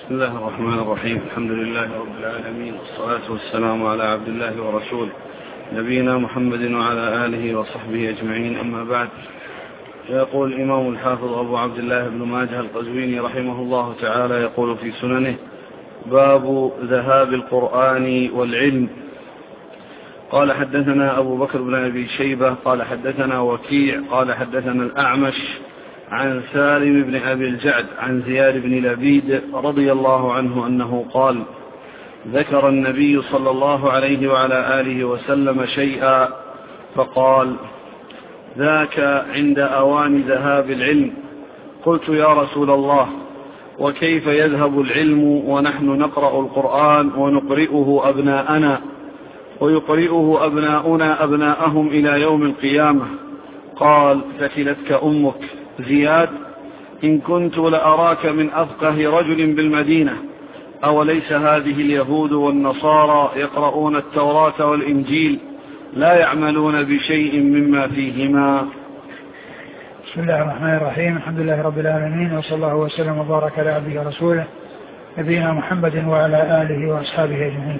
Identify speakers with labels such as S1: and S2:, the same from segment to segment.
S1: بسم الله الرحمن الرحيم. الحمد لله رب العالمين، والصلاة والسلام على عبد الله ورسوله نبينا محمد وعلى آله وصحبه أجمعين، أما بعد. يقول الإمام الحافظ أبو عبد الله بن ماجه القزويني رحمه الله تعالى يقول في سننه: باب ذهاب القرآن والعلم. قال حدثنا أبو بكر بن أبي شيبة قال حدثنا وكيع قال حدثنا الأعمش عن سالم بن أبي الجعد عن زياد بن لبيد رضي الله عنه أنه قال: ذكر النبي صلى الله عليه وعلى آله وسلم شيئا فقال: ذاك عند أوان ذهاب العلم. قلت: يا رسول الله، وكيف يذهب العلم ونحن نقرأ القرآن ونقرئه أبناءنا ويقرئه أبناؤنا أبناءهم إلى يوم القيامة؟ قال: ثكلتك أمك. زياد: إن كنت لأراك من أفقه رجل بالمدينة. أوليس هذه اليهود والنصارى يقرؤون التوراة والإنجيل لا يعملون بشيء مما فيهما؟
S2: بسم الله الرحمن الرحيم. الحمد لله رب العالمين، وصلى الله وسلم وبارك على عبده ورسوله نبينا محمد وعلى آله وأصحابه أجمعين.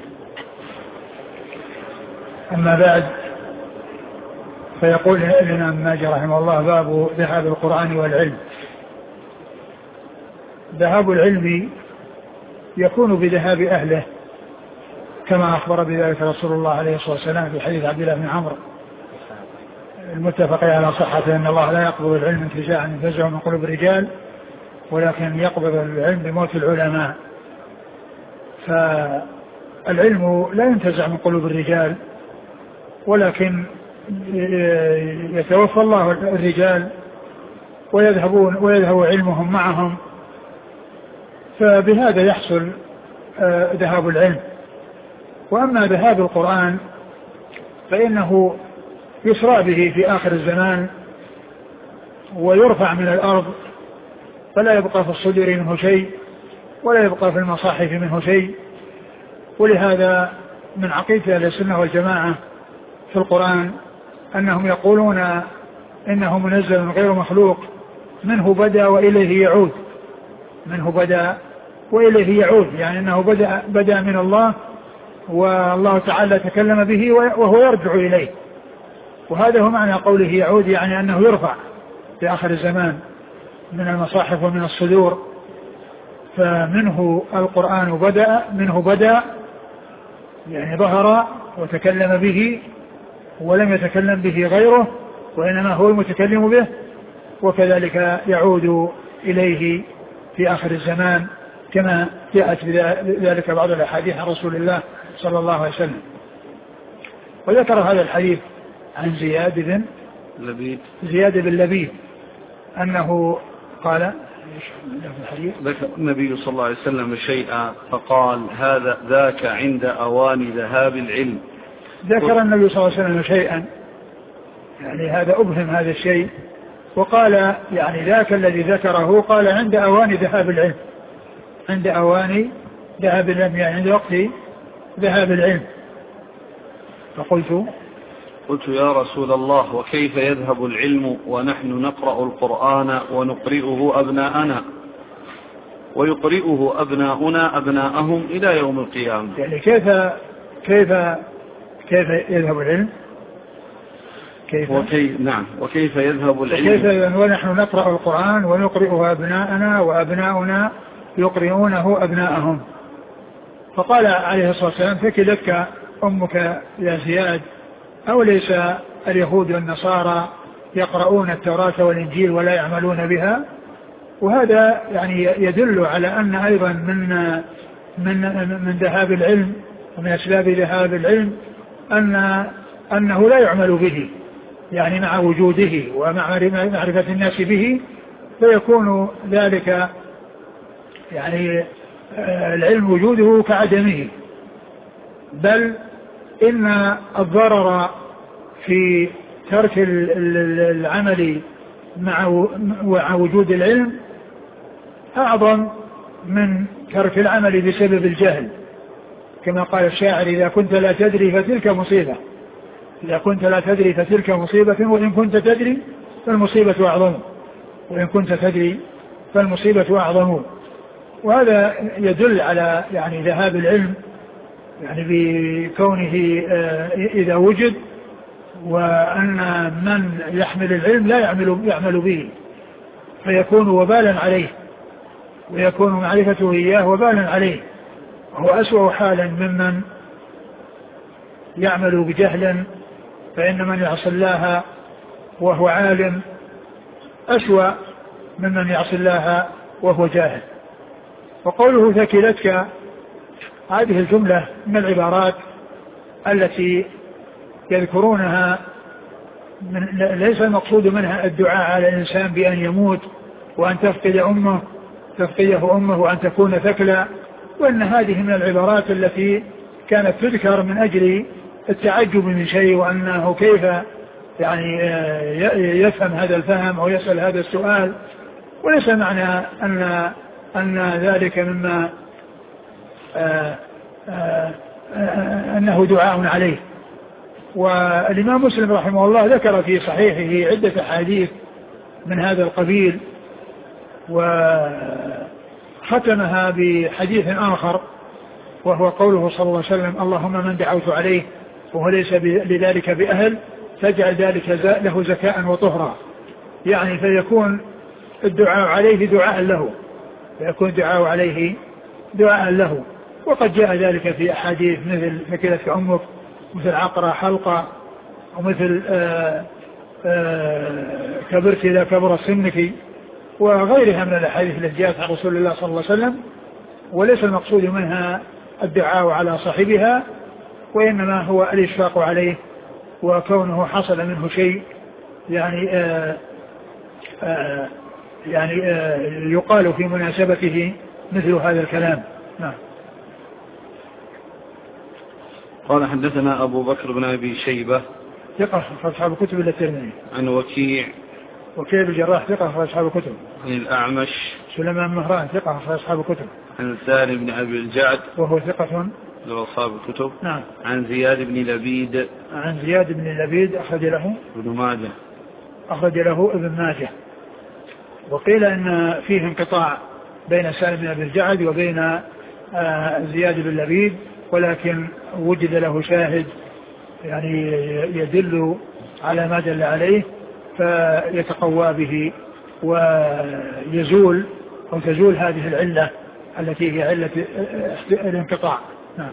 S2: أما بعد، فيقول لنا ابن ماجه رحمه الله: باب ذهاب القرآن والعلم. ذهاب العلم يكون بذهاب أهله، كما أخبر بذلك رسول الله عليه الصلاة والسلام في حديث عبد الله بن عمرو المتفق على صحته: أن الله لا يقبض العلم انتزاعا ينتزعه من قلوب الرجال، ولكن يقبض العلم بموت العلماء. فالعلم لا ينتزع من قلوب الرجال، ولكن يتوفى الله الرجال ويذهب علمهم معهم، فبهذا يحصل ذهاب العلم. وأما ذهاب القرآن فإنه يسرى به في آخر الزمان ويرفع من الأرض، فلا يبقى في الصدور منه شيء ولا يبقى في المصاحف منه شيء. ولهذا من عقيدة أهل السنة والجماعة في القرآن أنهم يقولون إنه منزل غير مخلوق، منه بدأ وإليه يعود، منه بدأ وإليه يعود، يعني أنه بدأ من الله، والله تعالى تكلم به وهو يرجع إليه. وهذا هو معنى قوله يعود، يعني أنه يرفع في آخر الزمان من المصاحف ومن الصدور. فمنه القرآن بدأ، منه بدأ يعني ظهر وتكلم به، ولم يتكلم به غيره، وإنما هو المتكلم به، وكذلك يعود إليه في آخر الزمان، كما جاءت بذلك بعض الأحاديث عن رسول الله صلى الله عليه وسلم. وذكر هذا الحديث عن زياد بن لبيد أنه قال:
S1: ذكر النبي صلى الله عليه وسلم شيئا فقال: ذاك عند أوان ذهاب العلم.
S2: ذكر النبي صلى الله عليه وسلم شيئا، يعني هذا أبهم هذا الشيء، وقال يعني ذاك الذي ذكره قال عند أوان ذهاب العلم، عند أوان ذهاب العلم، يعني عند وقت ذهاب العلم.
S1: قلت: يا رسول الله، وكيف يذهب العلم ونحن نقرأ القرآن ونقرئه أبناءنا ويقرئه أبناؤنا أبناءهم إلى يوم القيامة؟
S2: يعني كيف يذهب العلم؟
S1: وكيف يذهب العلم
S2: ونحن نقرأ القرآن ونقرئه أبناءنا وأبناؤنا يقرئونه أبناءهم. فقال عليه الصلاة والسلام: ثكلتك أمك يا زياد، أو ليس اليهود والنصارى يقرؤون التوراة والإنجيل ولا يعملون بها؟ وهذا يعني يدل على أن أيضا من ذهاب العلم ومن أسباب ذهاب العلم أنه لا يعمل به، يعني مع وجوده ومع معرفة الناس به، فيكون ذلك يعني العلم وجوده كعدمه. بل إن الضرر في ترك العمل مع وجود العلم أعظم من ترك العمل بسبب الجهل، كما قال الشاعر: إذا كنت لا تدري فتلك مصيبة، إذا كنت لا تدري فتلك مصيبة، وإن كنت تدري فالمصيبة أعظم، وإن كنت تدري فالمصيبة أعظم. وهذا يدل على يعني ذهاب العلم يعني بكونه إذا وجد، وأن من يحمل العلم لا يعمل به فيكون وبالا عليه، ويكون معرفته إياه وبالا عليه، وهو أسوأ حالا ممن يعمل بجهل، فإن من يعصي الله وهو عالم أسوأ ممن يعصي الله وهو جاهل. وقوله ثكلتك هذه الجملة من العبارات التي يذكرونها ليس المقصود منها الدعاء على الإنسان بأن يموت وأن تفقده أمه وأن تكون ثكلا، وأن هذه من العبارات التي كانت تذكر من أجل التعجب من شيء، وأنه كيف يعني يفهم هذا الفهم أو يسأل هذا السؤال، وليس معنى أن ذلك مما أنه دعاء عليه. والإمام مسلم رحمه الله ذكر في صحيحه عدة أحاديث من هذا القبيل، وختمها بحديث آخر وهو قوله صلى الله عليه وسلم: اللهم من دعوت عليه وهو ليس لذلك بأهل فاجعل ذلك له زكاء وطهرا، يعني فيكون الدعاء عليه دعاء له، فيكون الدعاء عليه دعاء له. وقد جاء ذلك في أحاديث مثل ثكلتك أمك، مثل عقرة حلقة، ومثل كبرت إذا كبر سنك، وغيرها من الأحاديث التي جاءت عن رسول الله صلى الله عليه وسلم. وليس المقصود منها الدعاء على صاحبها، وإنما هو الإشفاق عليه، وكونه حصل منه شيء يعني يقال في مناسبته مثل هذا الكلام. نعم.
S1: قال حدثنا أبو بكر بن أبي شيبة
S2: ثقة في أصحاب الكتب إلا الترمذي.
S1: عن وكيع
S2: بن الجراح ثقة في أصحاب الكتب.
S1: عن الأعمش
S2: سليمان مهران ثقة في أصحاب الكتب.
S1: عن سالم بن أبي الجعد
S2: وهو ثقة
S1: لأصحاب الكتب.
S2: نعم.
S1: عن زياد بن لبيد.
S2: عن زياد بن لبيد أخرج له ابن ماجه. وقيل إن فيه انقطاع بين سالم بن أبي الجعد وبين زياد بن لبيد، ولكن وجد له شاهد يعني يدل على ما دل عليه فيتقوى به ويزول أو تزول هذه العلة التي هي علة الانقطاع. نعم.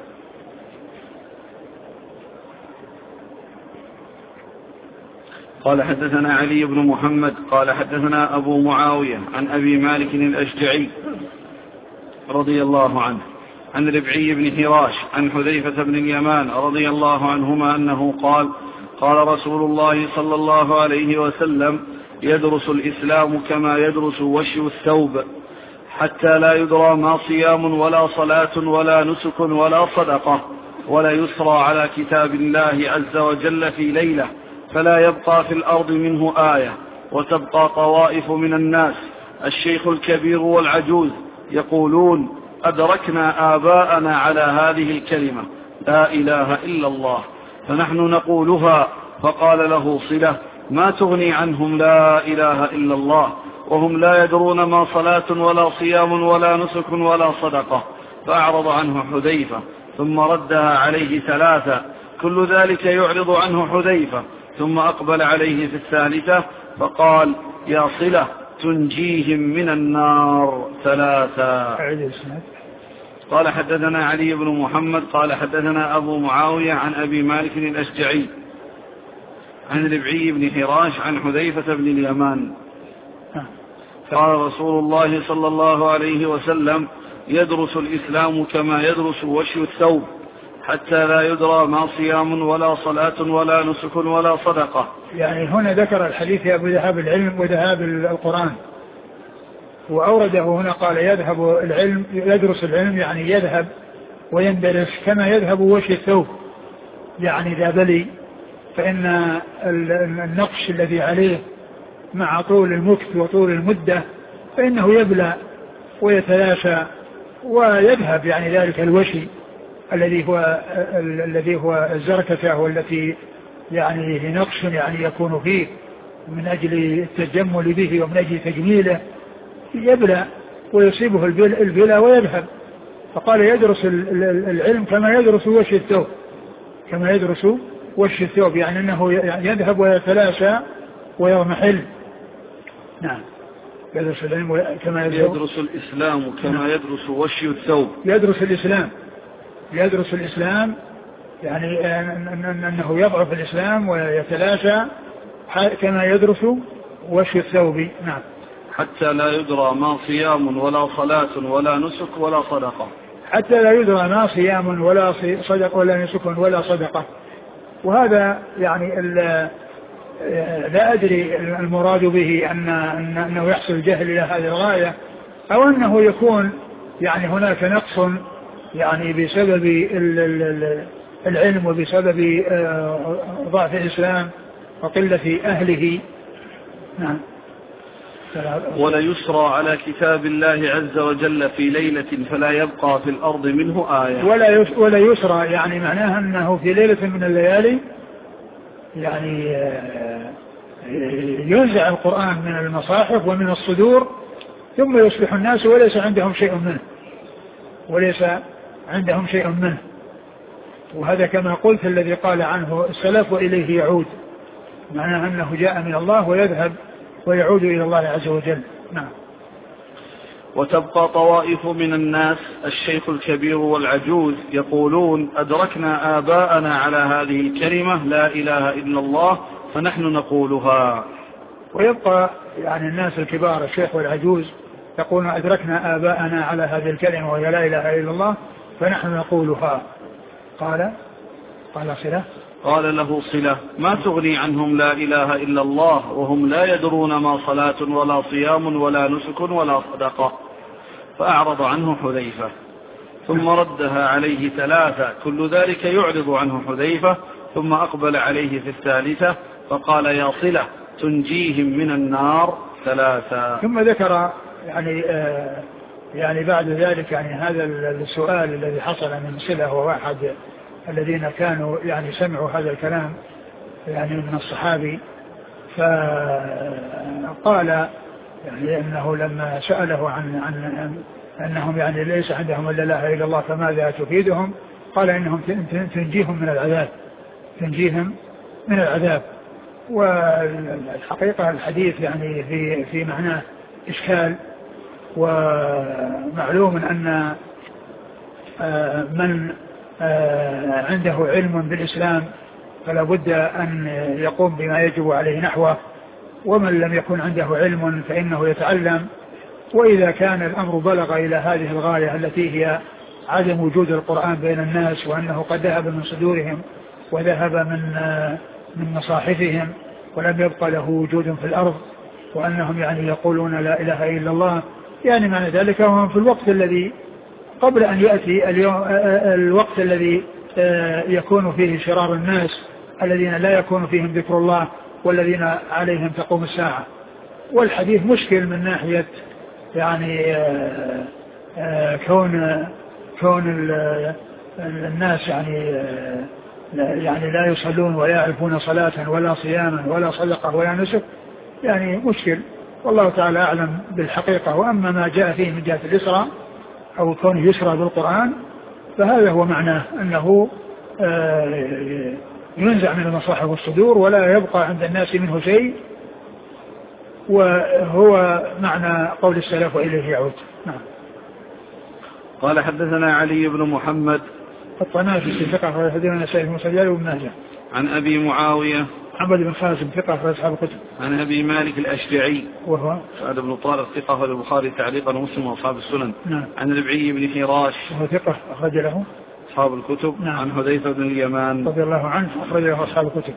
S1: قال حدثنا علي بن محمد قال حدثنا أبو معاوية عن أبي مالك الأشجعي رضي الله عنه عن ربعي بن هراش عن حذيفة بن اليمان رضي الله عنهما أنه قال: قال رسول الله صلى الله عليه وسلم: يدرس الإسلام كما يدرس وشي الثوب، حتى لا يدرى ما صيام ولا صلاة ولا نسك ولا صدقة، ولا يسرى على كتاب الله عز وجل في ليلة، فلا يبقى في الأرض منه آية، وتبقى طوائف من الناس الشيخ الكبير والعجوز يقولون: أدركنا آباءنا على هذه الكلمة لا إله إلا الله، فنحن نقولها. فقال له صلة: ما تغني عنهم لا إله إلا الله وهم لا يدرون ما صلاة ولا صيام ولا نسك ولا صدقة. فأعرض عنه حذيفة ثم ردها عليه ثلاثة، كل ذلك يعرض عنه حذيفة، ثم أقبل عليه في الثالثة فقال: يا صلة تنجيهم من النار ثلاثة. قال حدثنا علي بن محمد قال حدثنا أبو معاوية عن أبي مالك الأشجعي عن ربعي بن هراش عن حذيفة بن اليمان قال: رسول الله صلى الله عليه وسلم: يدرس الإسلام كما يدرس وشي الثوب، حتى لا يدرى ما صيام ولا صلاة ولا نسك ولا صدقة.
S2: يعني هنا ذكر الحديث أبو ذهاب العلم وذهاب القرآن، وأورده هنا قال: يذهب العلم، يدرس العلم يعني يذهب ويندرس كما يذهب وشي الثوب، يعني إذا بلي فإن النقش الذي عليه مع طول المكث وطول المدة فإنه يبلى ويتلاشى ويذهب، يعني ذلك الوشي الذي هو الزركشة، والتي يعني هي نقش يعني يكون فيه من أجل التجمل به ومن أجل تجميله، يبلى ويصيبه البلا ويذهب. فقال يدرس العلم كما يدرس وش الثوب، كما يدرس وش الثوب، يعني أنه يذهب ويتلاشى ويضمحل. نعم، يدرس العلم كما
S1: يدرس الإسلام كما يدرس وشي الثوب.
S2: يدرس الإسلام يعني أنه يضعف الإسلام ويتلاشى كما يدرس وشي الثوب. نعم.
S1: حتى لا يدرى ما صيام ولا صلاة ولا نسك ولا صدقة.
S2: حتى لا يدرى ما صيام ولا صدق ولا نسك ولا صدقة. وهذا يعني لا أدري المراد به أنه يحصل الجهل إلى هذه الغاية، أو أنه يكون يعني هناك نقص يعني بسبب العلم وبسبب ضعف الإسلام وقلة أهله. نعم.
S1: ولا يسرى على كتاب الله عز وجل في ليلة فلا يبقى في الأرض منه آية.
S2: ولا يسرى يعني معناها أنه في ليلة من الليالي يعني ينزع القرآن من المصاحف ومن الصدور، ثم يصبح الناس وليس عندهم شيء منه. وهذا كما قلت الذي قال عنه السلف وإليه يعود، معناه أنه جاء من الله ويذهب ويعود إلى الله عز وجل. نعم.
S1: وتبقى طوائف من الناس الشيخ الكبير والعجوز يقولون أدركنا آباءنا على هذه الكلمة لا إله إلا الله فنحن نقولها.
S2: ويبقى يعني الناس الكبار الشيخ والعجوز يقولون أدركنا آباءنا على هذه الكلمة وهي لا إله إلا الله فنحن نقولها. قال صلة،
S1: قال له صلة ما تغني عنهم لا إله إلا الله وهم لا يدرون ما صلاة ولا صيام ولا نسك ولا صدقة. فأعرض عنه حذيفة ثم ردها عليه 3، كل ذلك يعرض عنه حذيفة ثم أقبل عليه في الثالثة فقال يا صلة تنجيهم من النار 3.
S2: ثم ذكر يعني بعد ذلك يعني هذا السؤال الذي حصل من صلة وواحد الذين كانوا يعني سمعوا هذا الكلام يعني من الصحابي، فقال يعني أنه لما سأله عن أنهم يعني ليس عندهم إلا لا إله إلا الله فماذا تفيدهم، قال إنهم تنجيهم من العذاب. والحقيقة الحديث يعني في معناه إشكال، ومعلوم أن من عنده علم بالإسلام فلا بد أن يقوم بما يجب عليه نحوه، ومن لم يكن عنده علم فإنه يتعلم. وإذا كان الأمر بلغ إلى هذه الغاية التي هي عدم وجود القرآن بين الناس، وأنه قد ذهب من صدورهم وذهب من مصاحفهم ولم يبقى له وجود في الأرض، وأنهم يعني يقولون لا إله إلا الله، يعني معنى ذلك وهم في الوقت الذي قبل أن يأتي الوقت الذي يكون فيه شرار الناس الذين لا يكون فيهم ذكر الله والذين عليهم تقوم الساعة. والحديث مشكل من ناحية يعني كون الناس يعني لا يصلون ولا يعرفون صلاة ولا صياما ولا صدقة ولا نسك، يعني مشكل، والله تعالى أعلم بالحقيقة. وأما ما جاء فيه من جهة الإسراء أو كونه يسرى بالقرآن فهذا هو معناه، أنه ينزع من المصاحف والصدور ولا يبقى عند الناس منه شيء، وهو معنى قول السلف وإليه يعود. نعم.
S1: قال حدثنا علي بن محمد
S2: الطنافسي ثقة حديثنا النسائي بن مسجل وابن ماجه.
S1: عن أبي معاوية
S2: محمد بن خازم ثقة في أصحاب الكتب.
S1: عن أبي مالك الأشجعي
S2: وهو
S1: سعد بن طارق ثقة في البخاري تعليقا ومسلم وأصحاب السنن.
S2: نعم.
S1: عن ربعي بن حراش
S2: وهو ثقة أخرج له
S1: أصحاب الكتب.
S2: نعم.
S1: عن حذيفة بن اليمان
S2: رضي الله عنه أخرج له أصحاب الكتب.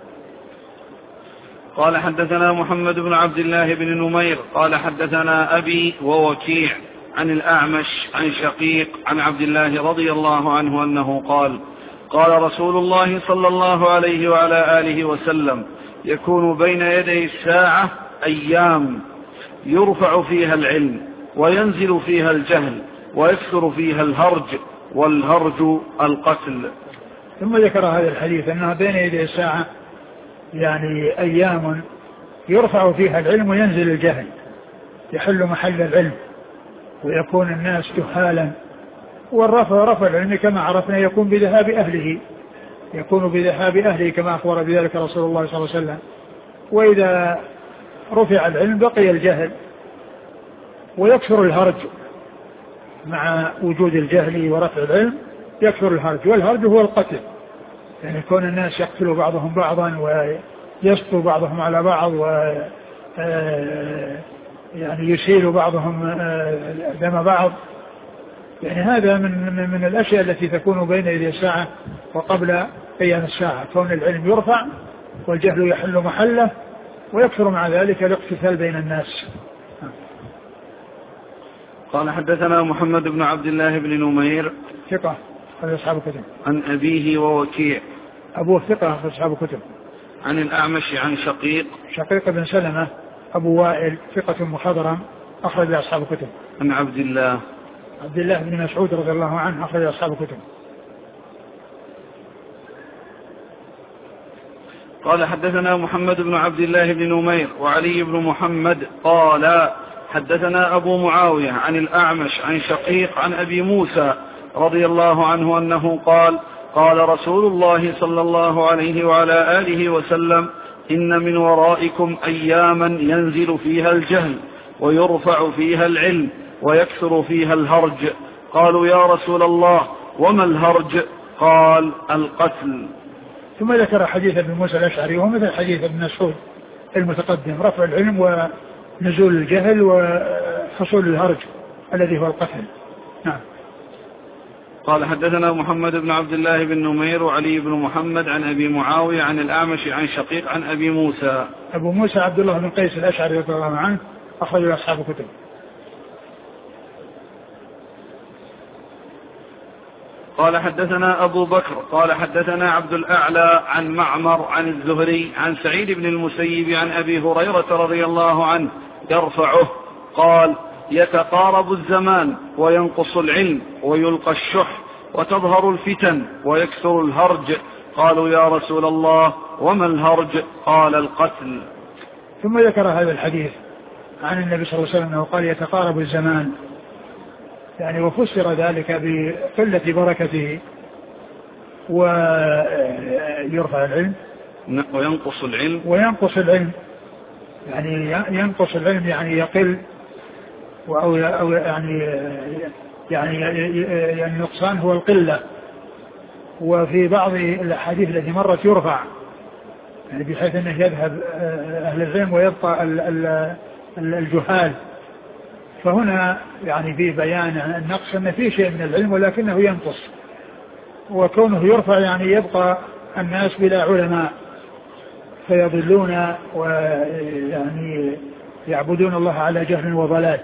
S1: قال حدثنا محمد بن عبد الله بن نمير قال حدثنا أبي ووكيع عن الأعمش عن شقيق عن عبد الله رضي الله عنه أنه قال قال رسول الله صلى الله عليه وعلى آله وسلم يكون بين يدي الساعة أيام يرفع فيها العلم وينزل فيها الجهل ويكثر فيها الهرج، والهرج القتل.
S2: ثم ذكر هذا الحديث أنها بين يدي الساعة يعني أيام يرفع فيها العلم وينزل الجهل، يحل محل العلم ويكون الناس جهالا. رفع العلم كما عرفنا يكون بذهاب أهله، يكون بذهاب أهله كما أخبر بذلك رسول الله صلى الله عليه وسلم. وإذا رفع العلم بقي الجهل ويكثر الهرج، مع وجود الجهل ورفع العلم يكثر الهرج، والهرج هو القتل، يعني كون الناس يقتلوا بعضهم بعضا ويسطوا بعضهم على بعض يعني يسيل بعضهم دم بعض، يعني هذا من الأشياء التي تكون بين يدي الساعة وقبل قيام الساعة، كون العلم يرفع والجهل يحل محله ويكثر مع ذلك الاقتتال بين الناس.
S1: قال حدثنا محمد بن عبد الله بن نمير
S2: ثقة أخرج أصحاب الكتب.
S1: عن أبيه ووكيع
S2: أبوه ثقة أخرج أصحاب الكتب.
S1: عن الأعمش عن
S2: شقيق بن سلمة أبو وائل ثقة مخضرم أخرج أصحاب الكتب.
S1: عن عبد الله
S2: بن مسعود رضي الله عنه أخرج أصحاب الكتب.
S1: قال حدثنا محمد بن عبد الله بن نمير وعلي بن محمد قال حدثنا أبو معاوية عن الأعمش عن شقيق عن أبي موسى رضي الله عنه أنه قال قال رسول الله صلى الله عليه وعلى آله وسلم إن من ورائكم أياما ينزل فيها الجهل ويرفع فيها العلم ويكثر فيها الهرج. قالوا يا رسول الله وما الهرج؟ قال القتل.
S2: ثم ذكر حديث ابن موسى الأشعري ومثل حديث ابن مسعود المتقدم، رفع العلم ونزول الجهل وحصول الهرج الذي هو القتل. نعم.
S1: قال حدثنا محمد بن عبد الله بن نمير وعلي بن محمد عن أبي معاوية عن الأعمش عن شقيق عن أبي موسى.
S2: أبو موسى عبد الله بن قيس الأشعري رضي الله عنه أخرج أصحاب الكتب.
S1: قال حدثنا أبو بكر قال حدثنا عبد الأعلى عن معمر عن الزهري عن سعيد بن المسيب عن أبي هريرة رضي الله عنه يرفعه قال يتقارب الزمان وينقص العلم ويلقى الشح وتظهر الفتن ويكثر الهرج. قالوا يا رسول الله وما الهرج؟ قال القتل.
S2: ثم ذكر هذا الحديث عن النبي صلى الله عليه وسلم قال يتقارب الزمان، يعني وفسر ذلك بقلة بركته ويرفع العلم وينقص العلم يعني ينقص العلم يعني يقل أو يعني النقصان هو القلة. وفي بعض الأحاديث التي مرت يرفع يعني بحيث أنه يذهب أهل العلم ويبقى الجهال. فهنا يعني في بيان النقص أن في شيء من العلم ولكنه ينقص، وكونه يرفع يعني يبقى الناس بلا علماء فيضلون ويعني يعبدون الله على جهل وضلال.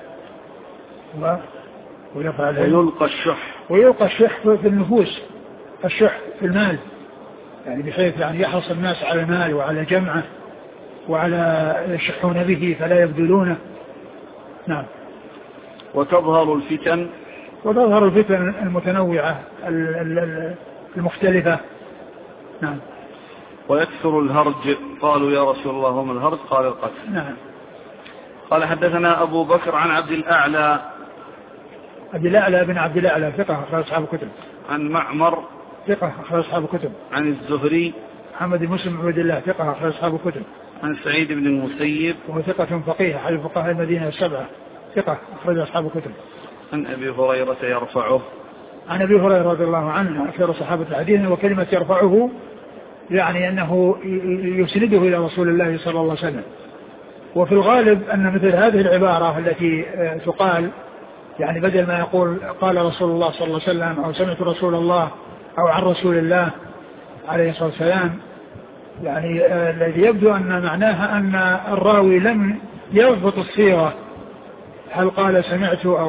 S2: ويلقى الشح في النفوس، الشح في المال يعني بحيث يعني يحرص الناس على المال وعلى جمعه وعلى يشحون به فلا يبذلونه. نعم.
S1: وتظهر الفتن
S2: المتنوعة المختلفة. نعم.
S1: ويكثر الهرج. قالوا يا رسول الله وما الهرج؟ قال القتل.
S2: نعم.
S1: قال حدثنا أبو بكر عن عبد الأعلى
S2: بن عبد الأعلى ثقة أخرج أصحاب الكتب.
S1: عن معمر
S2: ثقة أخرج أصحاب الكتب.
S1: عن الزهري
S2: محمد بن مسلم عبد الله ثقة أخرج أصحاب الكتب.
S1: عن سعيد بن المسيب
S2: وهو ثقة فقيه أحد فقهاء المدينة السبعة ثقة أخرج أصحاب الكتب.
S1: عن أبي هريرة يرفعه.
S2: عن أبي هريرة رضي الله عنه أكثر صحابة الحديث، وكلمة يرفعه يعني أنه يسنده إلى رسول الله صلى الله عليه وسلم. وفي الغالب أن مثل هذه العبارة التي تقال يعني بدل ما يقول قال رسول الله صلى الله عليه وسلم أو سمعت رسول الله أو عن رسول الله عليه الصلاة والسلام، يعني الذي يبدو أن معناها أن الراوي لم يضبط الصيغة، هل قال سمعت أو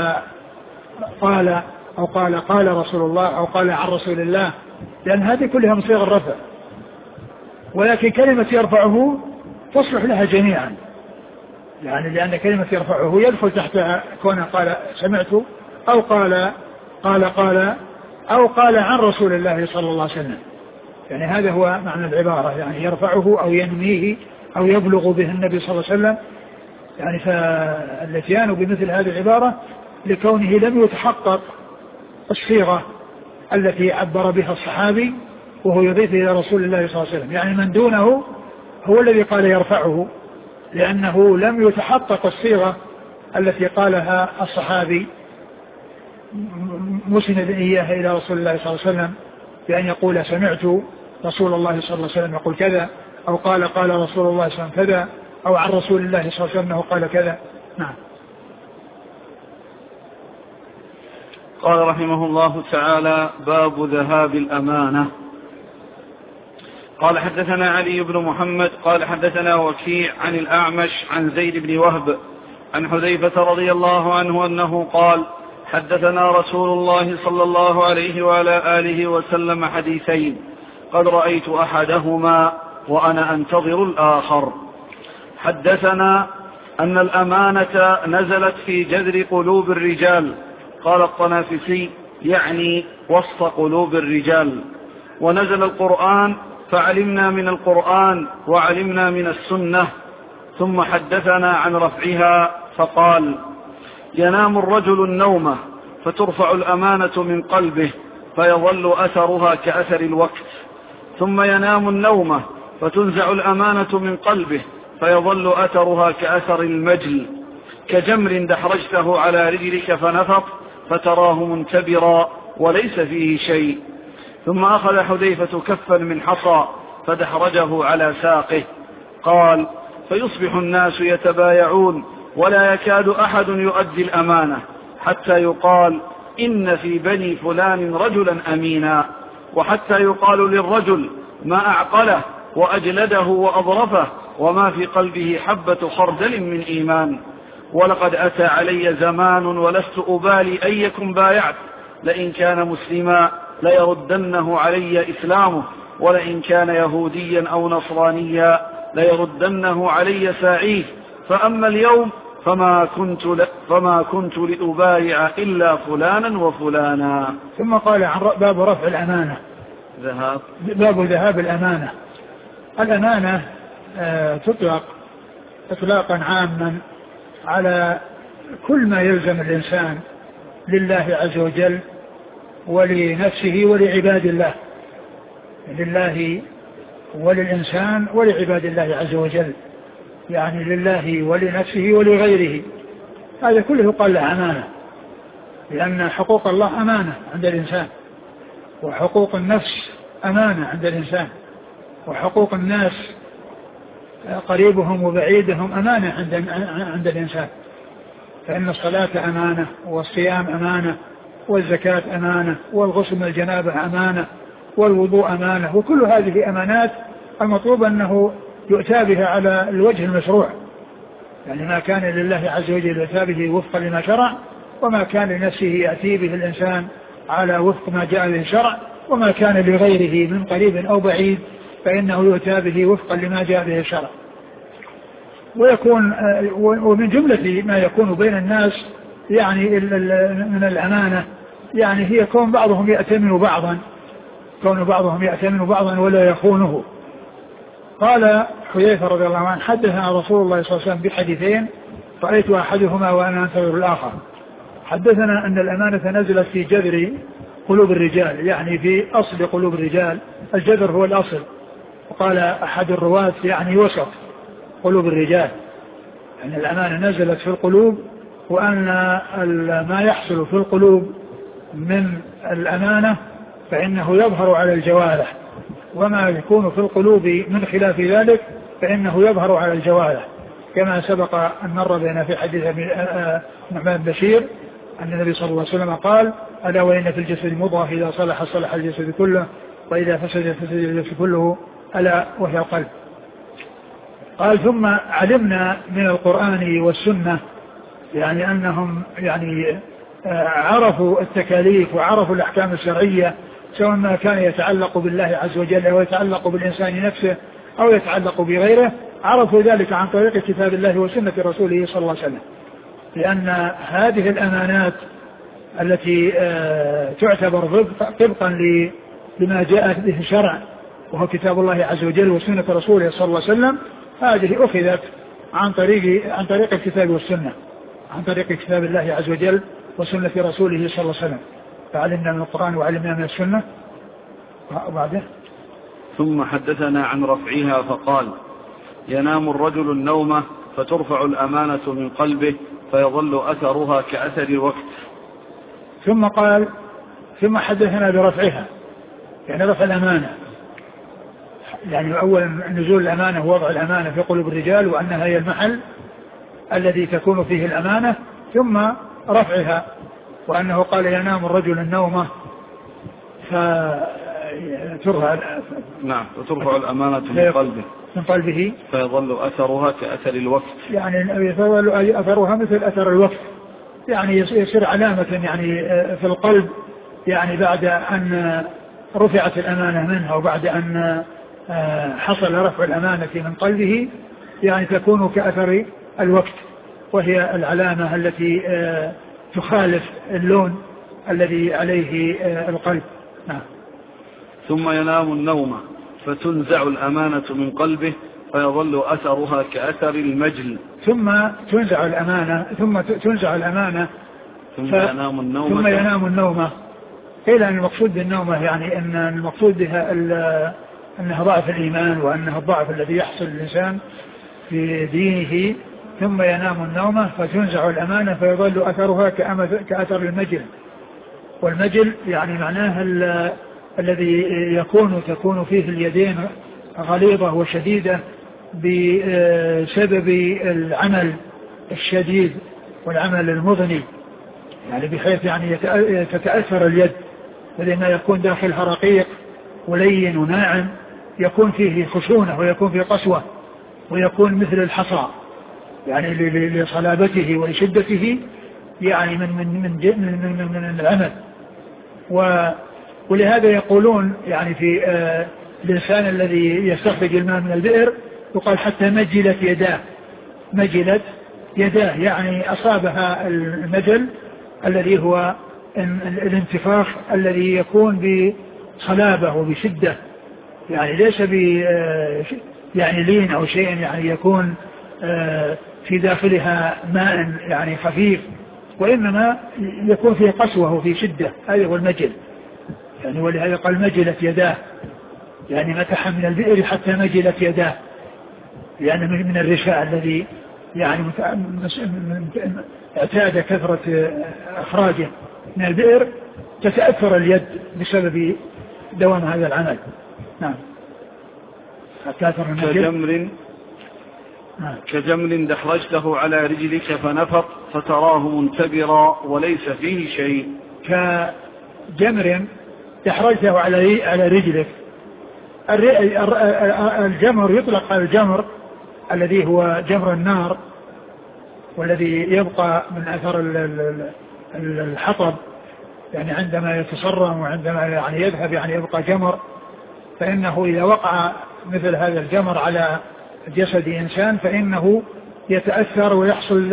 S2: قال رسول الله أو قال عن رسول الله، لأن هذه كلها من صيغ الرفع. ولكن كلمة يرفعه تصلح لها جميعا، يعني لأن كلمة يرفعه يدخل تحت كونه قال سمعت أو قال عن رسول الله صلى الله عليه وسلم. يعني هذا هو معنى العبارة، يعني يرفعه أو ينميه أو يبلغ به النبي صلى الله عليه وسلم. يعني فالاتيان بمثل هذه العبارة لكونه لم يتحقق الصيغة التي عبر بها الصحابي وهو يضيف إلى رسول الله صلى الله عليه وسلم، يعني من دونه هو الذي قال يرفعه، لأنه لم يتحقق الصيغة التي قالها الصحابي مسند إياها إلى رسول الله صلى الله عليه وسلم بأن يقول سمعت رسول الله صلى الله عليه وسلم يقول كذا، أو قال رسول الله صلى الله عليه وسلم كذا، أو عن رسول الله صلى الله عليه وسلم قال كذا. نعم.
S1: قال رحمه الله تعالى: باب ذهاب الأمانة. قال حدثنا علي بن محمد قال حدثنا وكيع عن الأعمش عن زيد بن وهب عن حذيفة رضي الله عنه أنه قال: حدثنا رسول الله صلى الله عليه وعلى آله وسلم حديثين قد رأيت أحدهما وأنا أنتظر الآخر. حدثنا أن الأمانة نزلت في جذر قلوب الرجال، قال الطنافسي يعني وسط قلوب الرجال، ونزل القرآن فعلمنا من القرآن وعلمنا من السنة. ثم حدثنا عن رفعها فقال: ينام الرجل النومة فترفع الأمانة من قلبه فيظل أثرها كأثر الوقت، ثم ينام النومة فتنزع الأمانة من قلبه فيظل أثرها كأثر المجل، كجمر دحرجته على رجلك فنفط فتراه منتبرا وليس فيه شيء. ثم أخذ حذيفة كفا من حصى فدحرجه على ساقه. قال: فيصبح الناس يتبايعون ولا يكاد أحد يؤدي الأمانة حتى يقال إن في بني فلان رجلا أمينا، وحتى يقال للرجل ما أعقله وأجلده وأظرفه وما في قلبه حبة خردل من إيمان. ولقد أتى علي زمان ولست أبالي أيكم بايعت، لئن كان مسلما ليردنه علي إسلامه، ولئن كان يهوديا أو نصرانيا ليردنه علي ساعيه. فأما اليوم فما كنت لأبايع إلا فلانا وفلانا.
S2: ثم قال عن باب رفع الأمانة، باب ذهاب الأمانة. الأمانة تطلق إطلاقا عاما على كل ما يلزم الإنسان لله عز وجل ولنفسه ولعباد الله، لله وللإنسان ولعباد الله عز وجل، يعني لله ولنفسه ولغيره، هذا كله قال له أمانة، لأن حقوق الله أمانة عند الإنسان، وحقوق النفس أمانة عند الإنسان، وحقوق الناس قريبهم وبعيدهم أمانة عند الإنسان. فإن الصلاة أمانة، والصيام أمانة، والزكاة أمانة، والغسل من الجنابة أمانة، والوضوء أمانة، وكل هذه أمانات المطلوب أنه يؤتى بها على الوجه المشروع، يعني ما كان لله عز وجل يؤتى به وفقا لما شرع، وما كان لنفسه يأتي به الإنسان على وفق ما جاء به الشرع، وما كان لغيره من قريب أو بعيد فإنه يؤتى به وفقا لما جاء به الشرع. ومن جملة ما يكون بين الناس يعني من الأمانة يعني هي كون بعضهم يأتمن بعضا ولا يخونه. قال حذيفة رضي الله عنه: حدثنا رسول الله صلى الله عليه وسلم بحديثين رأيت أحدهما وأنا أنتظر الآخر. حدثنا أن الأمانة نزلت في جذر قلوب الرجال، يعني في أصل قلوب الرجال، الجذر هو الأصل. وقال أحد الرواة يعني وسط قلوب الرجال، أن الأمانة نزلت في القلوب، وأن ما يحصل في القلوب من الأمانة فإنه يظهر على الجوارح، وما يكون في القلوب من خلاف ذلك فإنه يظهر على الجوارح، كما سبق أن مر بنا في حديث نعمان بشير أن النبي صلى الله عليه وسلم قال: ألا وإن في الجسد مضغة إذا صلح صلح الجسد كله وإذا فسد فسد الجسد كله ألا وهي القلب. قال: ثم علمنا من القرآن والسنة، يعني أنهم يعني عرفوا التكاليف وعرفوا الأحكام الشرعية، سواء ما كان يتعلق بالله عز وجل أو يتعلق بالإنسان نفسه أو يتعلق بغيره، عرفوا ذلك عن طريق كتاب الله وسنة رسوله صلى الله عليه وسلم، لأن هذه الأمانات التي تعتبر طبقا لما جاء به الشرع وهو كتاب الله عز وجل وسنة رسوله صلى الله عليه وسلم، هذه أخذت عن طريق الكتاب والسنة، عن طريق كتاب الله عز وجل وسنة رسوله صلى الله عليه وسلم، فعلمنا من القرآن وعلمنا من السنة. وبعده
S1: ثم حدثنا عن رفعها فقال: ينام الرجل النومة فترفع الأمانة من قلبه فيظل أثرها كأثر الوقت.
S2: ثم قال: ثم حدثنا برفعها، يعني رفع الأمانة، يعني أولا نزول الأمانة ووضع الأمانة في قلوب الرجال وأنها هي المحل الذي تكون فيه الأمانة، ثم رفعها وأنه قال: ينام الرجل النومة
S1: فترفع الأمانة من قلبه فيظل أثرها كأثر الوقت،
S2: يعني يظل أثرها مثل أثر الوقت، يعني يصير علامة يعني في القلب، يعني بعد أن رفعت الأمانة منها وبعد أن حصل رفع الأمانة من قلبه، يعني تكون كأثر الوقت، وهي العلامة التي تخالف اللون الذي عليه القلب. نعم.
S1: ثم ينام النوم فتنزع الأمانة من قلبه فيظل أثرها كأثر المجل.
S2: ثم تنزع الأمانة ثم ينام النوم. قيل أن المقصود بالنومة يعني أن المقصود بها أنها ضعف الإيمان، وأنها الضعف الذي يحصل الإنسان في دينه. ثم ينام النوم فتنزع الأمانة فيظل أثرها كأثر المجل. والمجل يعني معناه الذي تكون فيه اليدين غليظة وشديدة بسبب العمل الشديد والعمل المضني، يعني بحيث يعني تتأثر اليد، فلما يكون داخلها رقيق ولين وناعم يكون فيه خشونة ويكون فيه قسوة ويكون مثل الحصى، يعني لصلابته ولشدته، يعني من العمل. ولهذا يقولون يعني في الإنسان الذي يستخرج الماء من البئر يقال حتى مجلت يداه، يعني أصابها المجل الذي هو الانتفاخ الذي يكون بصلابة وبشدة، يعني ليس يعني لين أو شيء، يعني يكون في داخلها ماء يعني خفيف، وإنما يكون فيه قسوة وفي شدة. هذا هو المجل، يعني ولهذا قال مجلت يداه، يعني مسح من البئر حتى مجلت يداه، يعني من الرشاء الذي يعني اعتاد كثرة إخراجه من البئر، تتأثر اليد بسبب دوام هذا العمل. نعم.
S1: كجمر دحرجته على رجلك فنفط فتراه منتبرا وليس فيه شيء.
S2: كجمر دحرجته على رجلك. الجمر يطلق على الجمر الذي هو جمر النار، والذي يبقى من أثر الحطب، يعني عندما يتصرم وعندما يعني يذهب يعني يبقى جمر، فإنه إذا وقع مثل هذا الجمر على جسد إنسان فإنه يتأثر ويحصل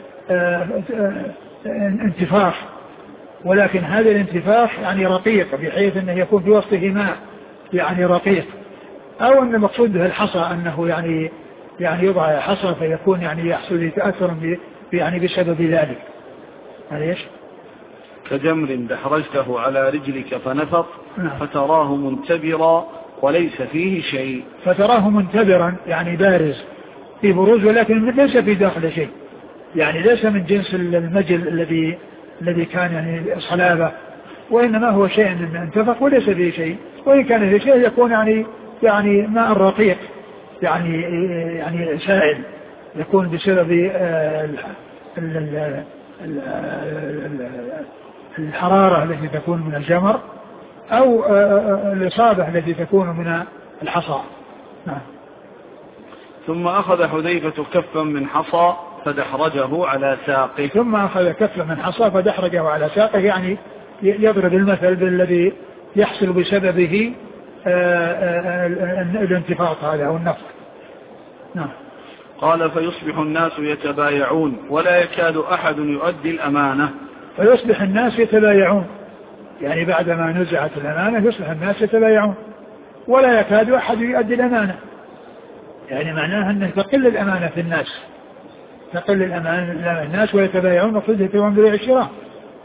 S2: انتفاخ، ولكن هذا الانتفاخ يعني رقيق بحيث أنه يكون في وسطه ماء يعني رقيق، أو أن المقصود به الحصى أنه يعني يضع حصى فيكون يعني يحصل تأثر يعني بسبب ذلك. معليش.
S1: كجمر دحرجته على رجلك فنفط فتراه منتبرا وليس فيه شيء.
S2: فتراه منتبرا يعني بارز في بروز، ولكن ليس في داخل شيء، يعني ليس من جنس المجل الذي كان يعني صلابة، وإنما هو شيء انتفق وليس فيه شيء، وإن كان فيه شيء يكون يعني ماء رقيق، يعني سائل، يكون بسبب الحرارة التي تكون من الجمر أو الإصابة التي تكون من الحصى. نعم.
S1: ثم أخذ حذيفة كفا من حصى فدحرجه على ساقه.
S2: ثم أخذ كفا من حصى فدحرجه على ساقه، يعني يضرب المثل بالذي يحصل بسببه الانتفاض هذا أو النفط. نعم.
S1: قال فيصبح الناس يتبايعون ولا يكاد أحد يؤدي الأمانة.
S2: فيصبح الناس يتبايعون، يعني بعدما نزعت الأمانة يصبح الناس يتبايعون ولا يكاد أحد يؤدي الأمانة، يعني معناها أنه تقل الأمانة في الناس، تقل الأمانة الناس ويتبايعون، مقصود يتبايعون ببيع الشراء،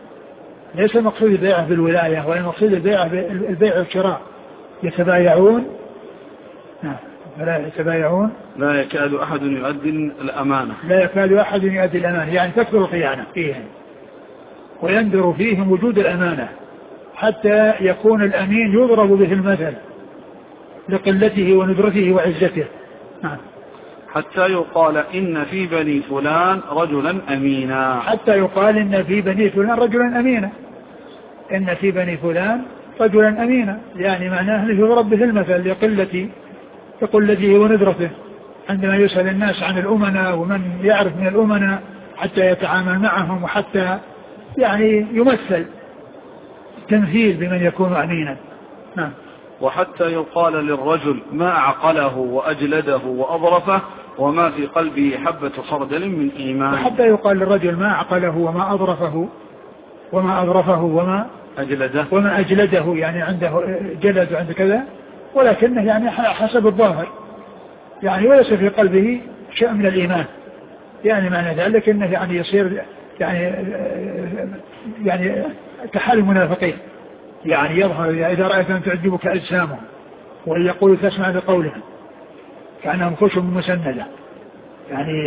S2: ليس المقصود البيعة بالولاية، ولا المقصود البيع والشراء. يتبايعون فلا يتبايعون
S1: لا يكاد أحد يؤدي الأمانة،
S2: لا يكاد أحد يؤدي الأمانة، يعني تكثر الخيانة فيهم ويندر فيهم وجود الأمانة، حتى يكون الأمين يضرب به المثل لقلته وندرته وعزته.
S1: حتى يقال إن في بني فلان رجلا أمينا،
S2: حتى يقال إن في بني فلان رجلا أمينا، إن في بني فلان رجلا أمينا، يعني معناه أنه يضرب به المثل لقلته وندرته، عندما يسأل الناس عن الأمناء ومن يعرف من الأمناء حتى يتعامل معهم، وحتى يعني يمثل تمثيل بمن يكون أمينا.
S1: وحتى يقال للرجل ما أعقله وأجلده وأظرفه وما في قلبه حبة خردل من إيمان.
S2: وحتى يقال للرجل ما أعقله وما أظرفه وما أجلده، يعني عنده جلد وعنده كذا، ولكنه يعني حسب الظاهر، يعني وليس في قلبه شيء من الإيمان، يعني معنى ذلك أنه يعني يصير يعني كحال المنافقين، يعني يظهر إذا رأيت أن تعجبك أجسامهم وإن يقولوا تسمع لقولهم كأنهم خشب مسندة، يعني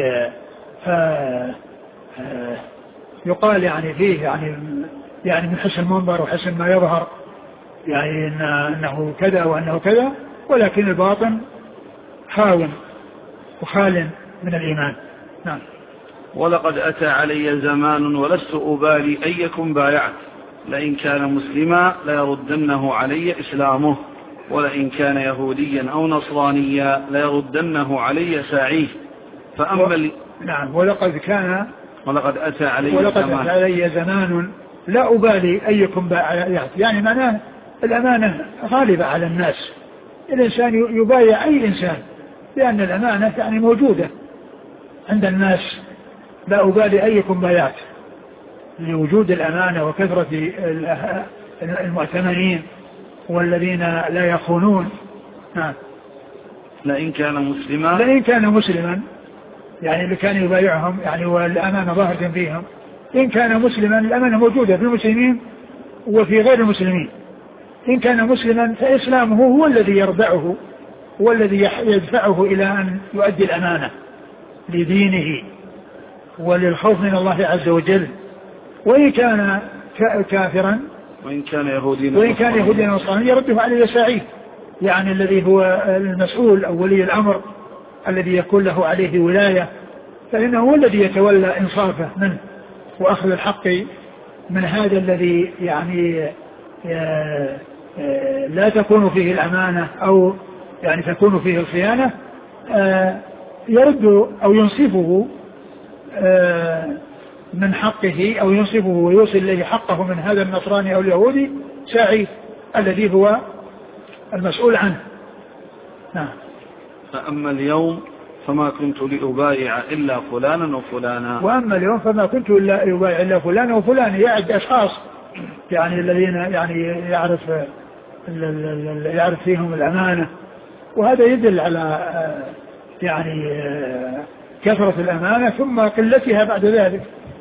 S2: يقال يعني فيه يعني من حسن المنظر وحسن ما يظهر يعني أنه كذا وأنه كذا، ولكن الباطن خاون وخال من الإيمان. نعم.
S1: ولقد أتى علي زمان ولست أبالي أيكم بايعت، لئن كان مسلما ليردنه علي إسلامه، ولئن كان يهوديا أو نصرانيا ليردنه علي ساعيه.
S2: نعم. ولقد أتى علي زمان لا أبالي أيكم بايعت، يعني معناه الأمانة غالبة على الناس، الإنسان يبايع أي إنسان، لأن الأمانة يعني موجودة عند الناس. لا أبالي أيكم بايعت، لوجود الأمانة وكثرة المؤتمنين والذين لا يخونون.
S1: لئن كان مسلما
S2: يعني اللي كان يبايعهم يعني والأمانة ظاهرة فيهم، إن كان مسلما الأمانة موجودة في المسلمين وفي غير المسلمين. إن كان مسلما فإسلامه هو الذي يردعه، هو الذي يدفعه إلى أن يؤدي الأمانة لدينه وللخوف من الله عز وجل. وإن كان كافرا
S1: وإن كان يهوديا
S2: نصرانيا يرده عليه ساعيه، يعني الذي هو المسؤول أو ولي الأمر الذي يكون له عليه ولاية، فإنه هو الذي يتولى إنصافه منه وأخذ الحق من هذا الذي يعني لا تكون فيه الأمانة أو يعني تكون فيه الخيانة، يرد أو ينصفه من حقه، أو ينصفه ويوصل إليه حقه من هذا النصراني أو اليهودي ساعي الذي هو المسؤول عنه.
S1: فأما اليوم فما كنت لأبايع إلا فلانا وفلانا.
S2: وأما اليوم فما كنت لأبايع إلا فلانا وفلانا، يعد أشخاص يعني الذين يعني يعرف فيهم الأمانة، وهذا يدل على يعني كثرة الأمانة ثم قلتها بعد ذلك.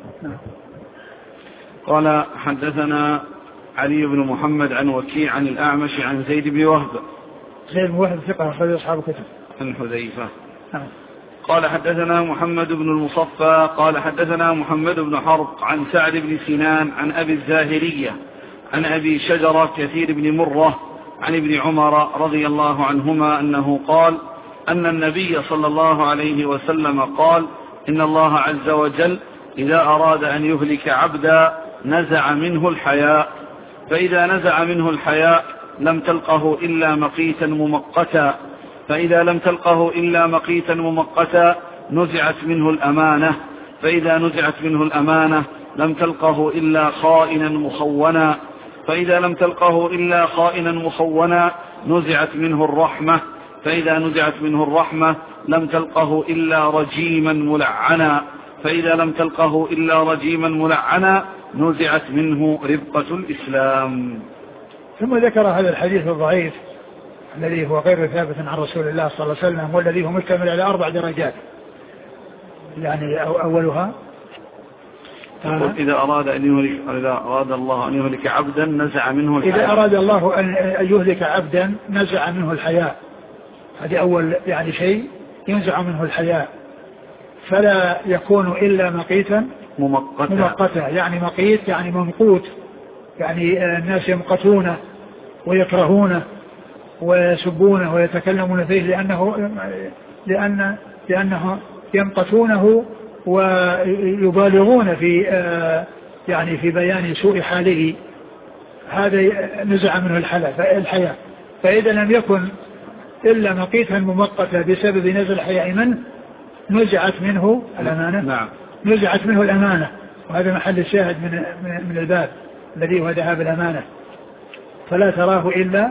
S1: قال حدثنا علي بن محمد عن وكيع عن الأعمش عن زيد بن وهب
S2: ثقة أخرج أصحاب الكتب
S1: عن حذيفة. قال حدثنا محمد بن المصفى قال حدثنا محمد بن حرب عن سعد بن سنان عن أبي الزاهرية عن أبي شجرة كثير بن مرة عن ابن عمر رضي الله عنهما أنه قال أن النبي صلى الله عليه وسلم قال إن الله عز وجل إذا أراد أن يهلك عبدا نزع منه الحياء، فإذا نزع منه الحياء لم تلقه إلا مقيتا ممقتا، فإذا لم تلقه إلا مقيتا ممقتا نزعت منه الأمانة، فإذا نزعت منه الأمانة لم تلقه إلا خائنا مخونا، فإذا لم تلقه إلا خائنا مخونا نزعت منه الرحمة، فإذا نزعت منه الرحمة لم تلقه إلا رجيما ملعنا، فإذا لم تلقه إلا رجيما ملعنا نزعت منه ربقة الإسلام.
S2: ثم ذكر هذا الحديث الضعيف الذي هو غير ثابت عن رسول الله صلى الله عليه وسلم، والذي هو مشتمل على 4 درجات، يعني أولها
S1: يقول إذا أراد الله أن يهلك عبدا نزع منه الحياء.
S2: إذا أراد الله أن يهلك عبدا نزع منه الحياء، هذا أول يعني شيء ينزع منه الحياء، فلا يكون إلا مقيتا ممقتا، يعني مقيت يعني ممقوت، يعني الناس يمقتونه ويكرهونه ويسبونه ويتكلمون فيه لأنه يمقتونه ويبالغون في يعني في بيان سوء حاله، هذا نزع منه الحياء. فإذا لم يكن إلا مقيتا ممقتا بسبب نزع الحياء منه نزعت منه الأمانة.
S1: نعم.
S2: نزعت منه الأمانة، وهذا محل الشاهد من الباب الذي هو ذهاب الأمانة. فلا تراه إلا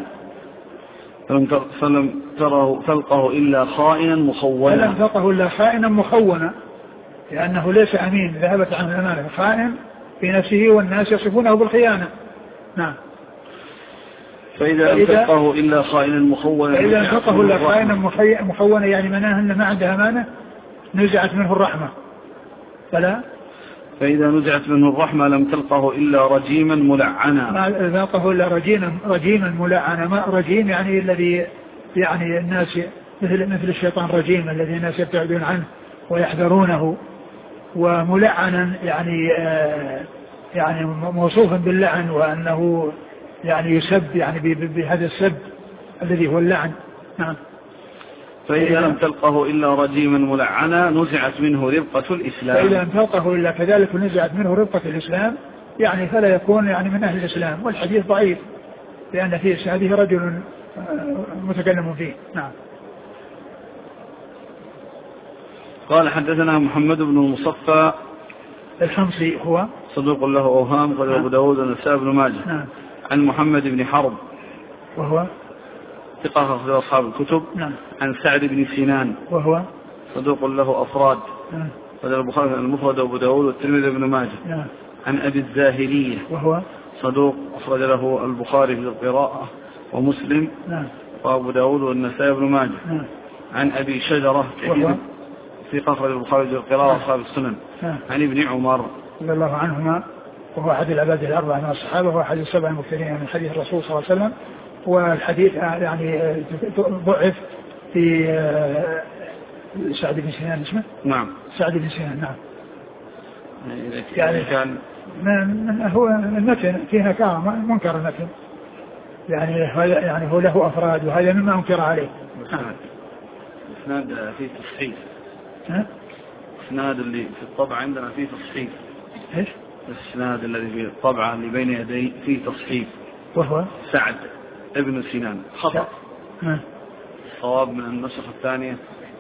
S1: فلم تلقه إلا خائنا مخونا.
S2: فلم تلقه إلا خائنا مخونا، لأنه ليس أمين، ذهبت عنه الأمانة، خائن في نفسه والناس يصفونه بالخيانة. نعم.
S1: فإذا لم تلقه إلا خائنا مخونا.
S2: فإذا لم تلقه إلا خائنا مخونا يعني معناه أنه ما عنده أمانة، نزعت منه الرحمة.
S1: فإذا نزعت منه الرحمة لم تلقه إلا رجيما ملعنا.
S2: ما تلقه إلا رجيما ملعنا. ما رجيم يعني الذي يعني الناس مثل الشيطان رجيم الذي الناس يبتعدون عنه ويحذرونه، وملعنا يعني موصوفا باللعن، وأنه يعني يسب يعني بهذا السب الذي هو اللعن. نعم.
S1: فإذا لم تلقه إلا رجيما ملعنا نزعت منه ربقة الإسلام.
S2: فإذا لم تلقه إلا كذلك نزعت منه ربقة الإسلام، يعني فلا يكون يعني من أهل الإسلام. والحديث ضعيف لأن فيه هذه رجل متكلم فيه. نعم.
S1: قال حدثنا محمد بن المصفى
S2: الحمصي، هو
S1: صدوق له أوهام، قال أبو داود والنسائي بن ماجه.
S2: نعم.
S1: عن محمد بن حرب
S2: وهو
S1: ثقة أخرج أصحاب الكتب.
S2: نعم.
S1: عن سعد بن سنان
S2: وهو
S1: صدوق له أفراد.
S2: نعم.
S1: قال البخاري المفرد وأبو داود والترمذي بن ماجه.
S2: نعم.
S1: عن أبي الزاهرية
S2: وهو
S1: صدوق أخرج له البخاري في القراءة ومسلم.
S2: نعم.
S1: وأبو داود والنسائي بن ماجه.
S2: نعم.
S1: عن أبي شجرة ثقة أخرج البخاري في القراءة وأصحاب السنن.
S2: نعم.
S1: عن ابن عمر
S2: رضي الله عنهما، وهو أحد العباد الأربعة من الصحابة، وهو أحد السبع المكثرين من حديث الرسول صلى الله عليه وسلم. والحديث يعني ضعف في سعد بن سنان اسمه.
S1: نعم.
S2: سعد بن سنان. نعم.
S1: يعني كان
S2: هو المتن فيه نكارة، منكر المتن، يعني هو له أفراد، وهذا مما أنكر عليه.
S1: إسناد فيه تصحيح. الإسناد اللي في الطبعة عندنا فيه تصحيح.
S2: إيش؟ الإسناد الذي في الطبعة اللي بين يدي فيه تصحيح،
S1: وهو
S2: سعد ابن سنان، خطأ. الصواب من النسخة الثانية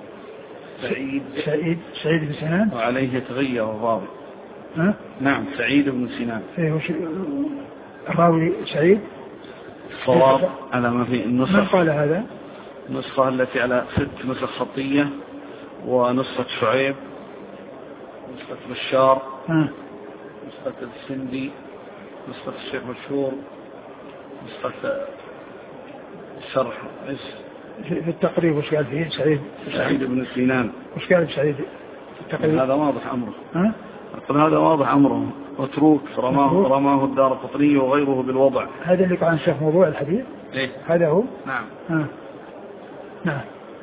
S1: سعيد بن سنان،
S2: وعليه يتغير الراوي. نعم، سعيد بن سنان.
S1: الراوي سعيد.
S2: الصواب على ما في النسخ.
S1: من قال هذا؟
S2: النسخة التي على 6 نسخ خطية، ونسخة شعيب، نسخة بشار، نسخة السندي، نسخة الشيخ مشهور، نسخة الشرح
S1: في التقريب. وش قال فيه
S2: سعيد بن سنان؟
S1: وش قال سعيد في التقريب؟
S2: هذا واضح أمره. هذا واضح أمره، متروك، رماه الدارقطني وغيره بالوضع.
S1: هذا اللي قال عن شيخ موضوع الحديث.
S2: إيه؟
S1: هذا هو.
S2: نعم.
S1: نعم.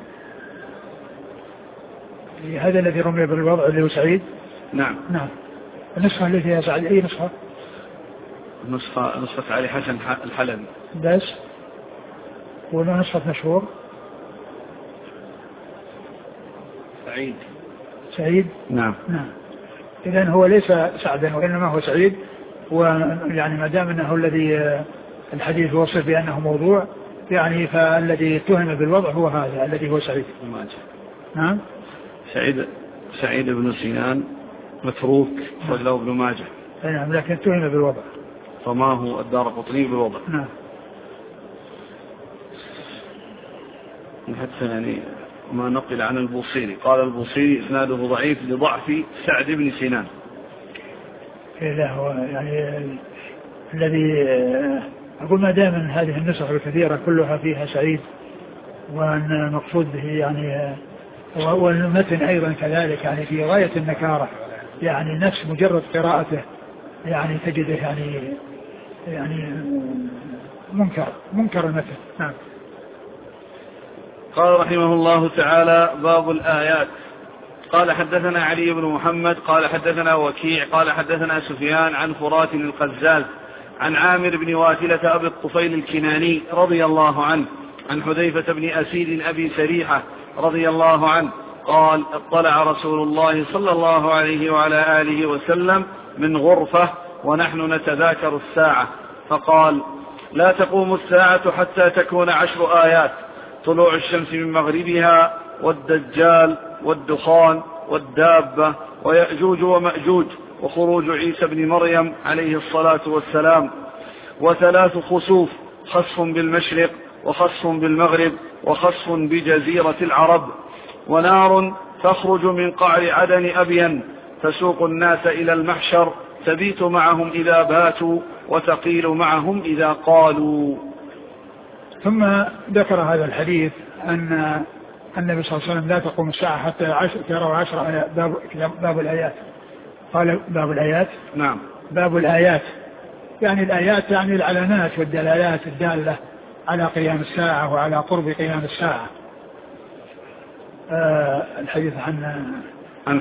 S1: هذا الذي رمي بالوضع اللي هو سعيد.
S2: نعم.
S1: النسخة اللي فيها سعيد أي نسخة؟
S2: نسخة علي حسن الحلبي
S1: بس، ولا نسخة مشهور؟ سعيد.
S2: نعم.
S1: إذن هو ليس سعدا وإنما هو سعيد، ويعني ما دام أنه الذي الحديث وصف بأنه موضوع، يعني فالذي اتهم بالوضع هو هذا الذي هو سعيد. نعم.
S2: سعيد بن سنان متروك، رجله ابن ماجه.
S1: نعم، لكن اتهم بالوضع،
S2: رماه الدارقطني بالوضع.
S1: نعم.
S2: حتى يعني ما نقل عن البوصيري، قال البوصيري إسناده ضعيف لضعف سعد بن سنان.
S1: لا، هو يعني الذي أقول ما دام من هذه النسخ الكثيرة كلها فيها سعيد، وأن المقصود به يعني والمتن أيضا كذلك يعني في غاية النكارة،
S2: يعني نفس مجرد قراءته يعني تجده يعني منكر المثل. نعم.
S1: قال رحمه الله تعالى: باب الآيات. قال حدثنا علي بن محمد قال حدثنا وكيع قال حدثنا سفيان عن فرات القزاز عن عامر بن واثلة أبي الطفيل الكناني رضي الله عنه عن حذيفة بن أسيد أبي سريحة رضي الله عنه قال: اطلع رسول الله صلى الله عليه وعلى آله وسلم من غرفة ونحن نتذاكر الساعة فقال: لا تقوم الساعة حتى تكون 10 آيات: طلوع الشمس من مغربها، والدجال، والدخان، والدابة، ويأجوج ومأجوج، وخروج عيسى بن مريم عليه الصلاة والسلام، و3 خسوف: خسف بالمشرق، وخسف بالمغرب، وخسف بجزيرة العرب، ونار تخرج من قعر عدن أبين تسوق الناس إلى المحشر، تبيت معهم إذا باتوا وتقيل معهم إذا قالوا.
S2: ثم ذكر هذا الحديث أن النبي صلى الله عليه وسلم لا تقوم الساعة حتى تروا 10 آيات. باب الآيات. قال باب الآيات.
S1: نعم.
S2: باب الآيات يعني الآيات يعني العلامات والدلالات الدالة على قيام الساعة وعلى قرب قيام الساعة. الحديث عن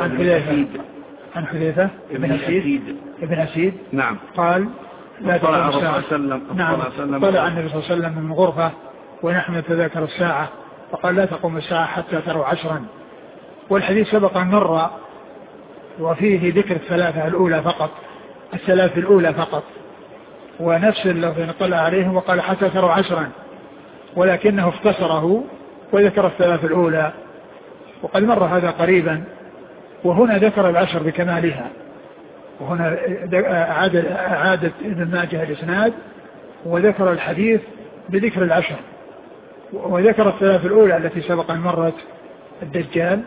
S2: حذيفة بن أسيد
S1: نعم.
S2: قال: لا تقوم الساعة.
S1: نعم.
S2: طلع النبي صلى الله عليه وسلم من غرفة ونحن نتذاكر الساعة فقال: لا تقوم الساعة حتى تروا 10. والحديث سبق أن مر وفيه ذكر الثلاث الأولى فقط، ونفس الذي نطلع عليهم وقال: حتى تروا 10، ولكنه اختصره وذكر الثلاث الأولى، وقد مر هذا قريبا. وهنا ذكر 10 بكمالها، وهنا أعادت ابن ماجه الإسناد وذكر الحديث بذكر 10، وذكر الثلاث الأولى التي سبق أن مرت: الدجال،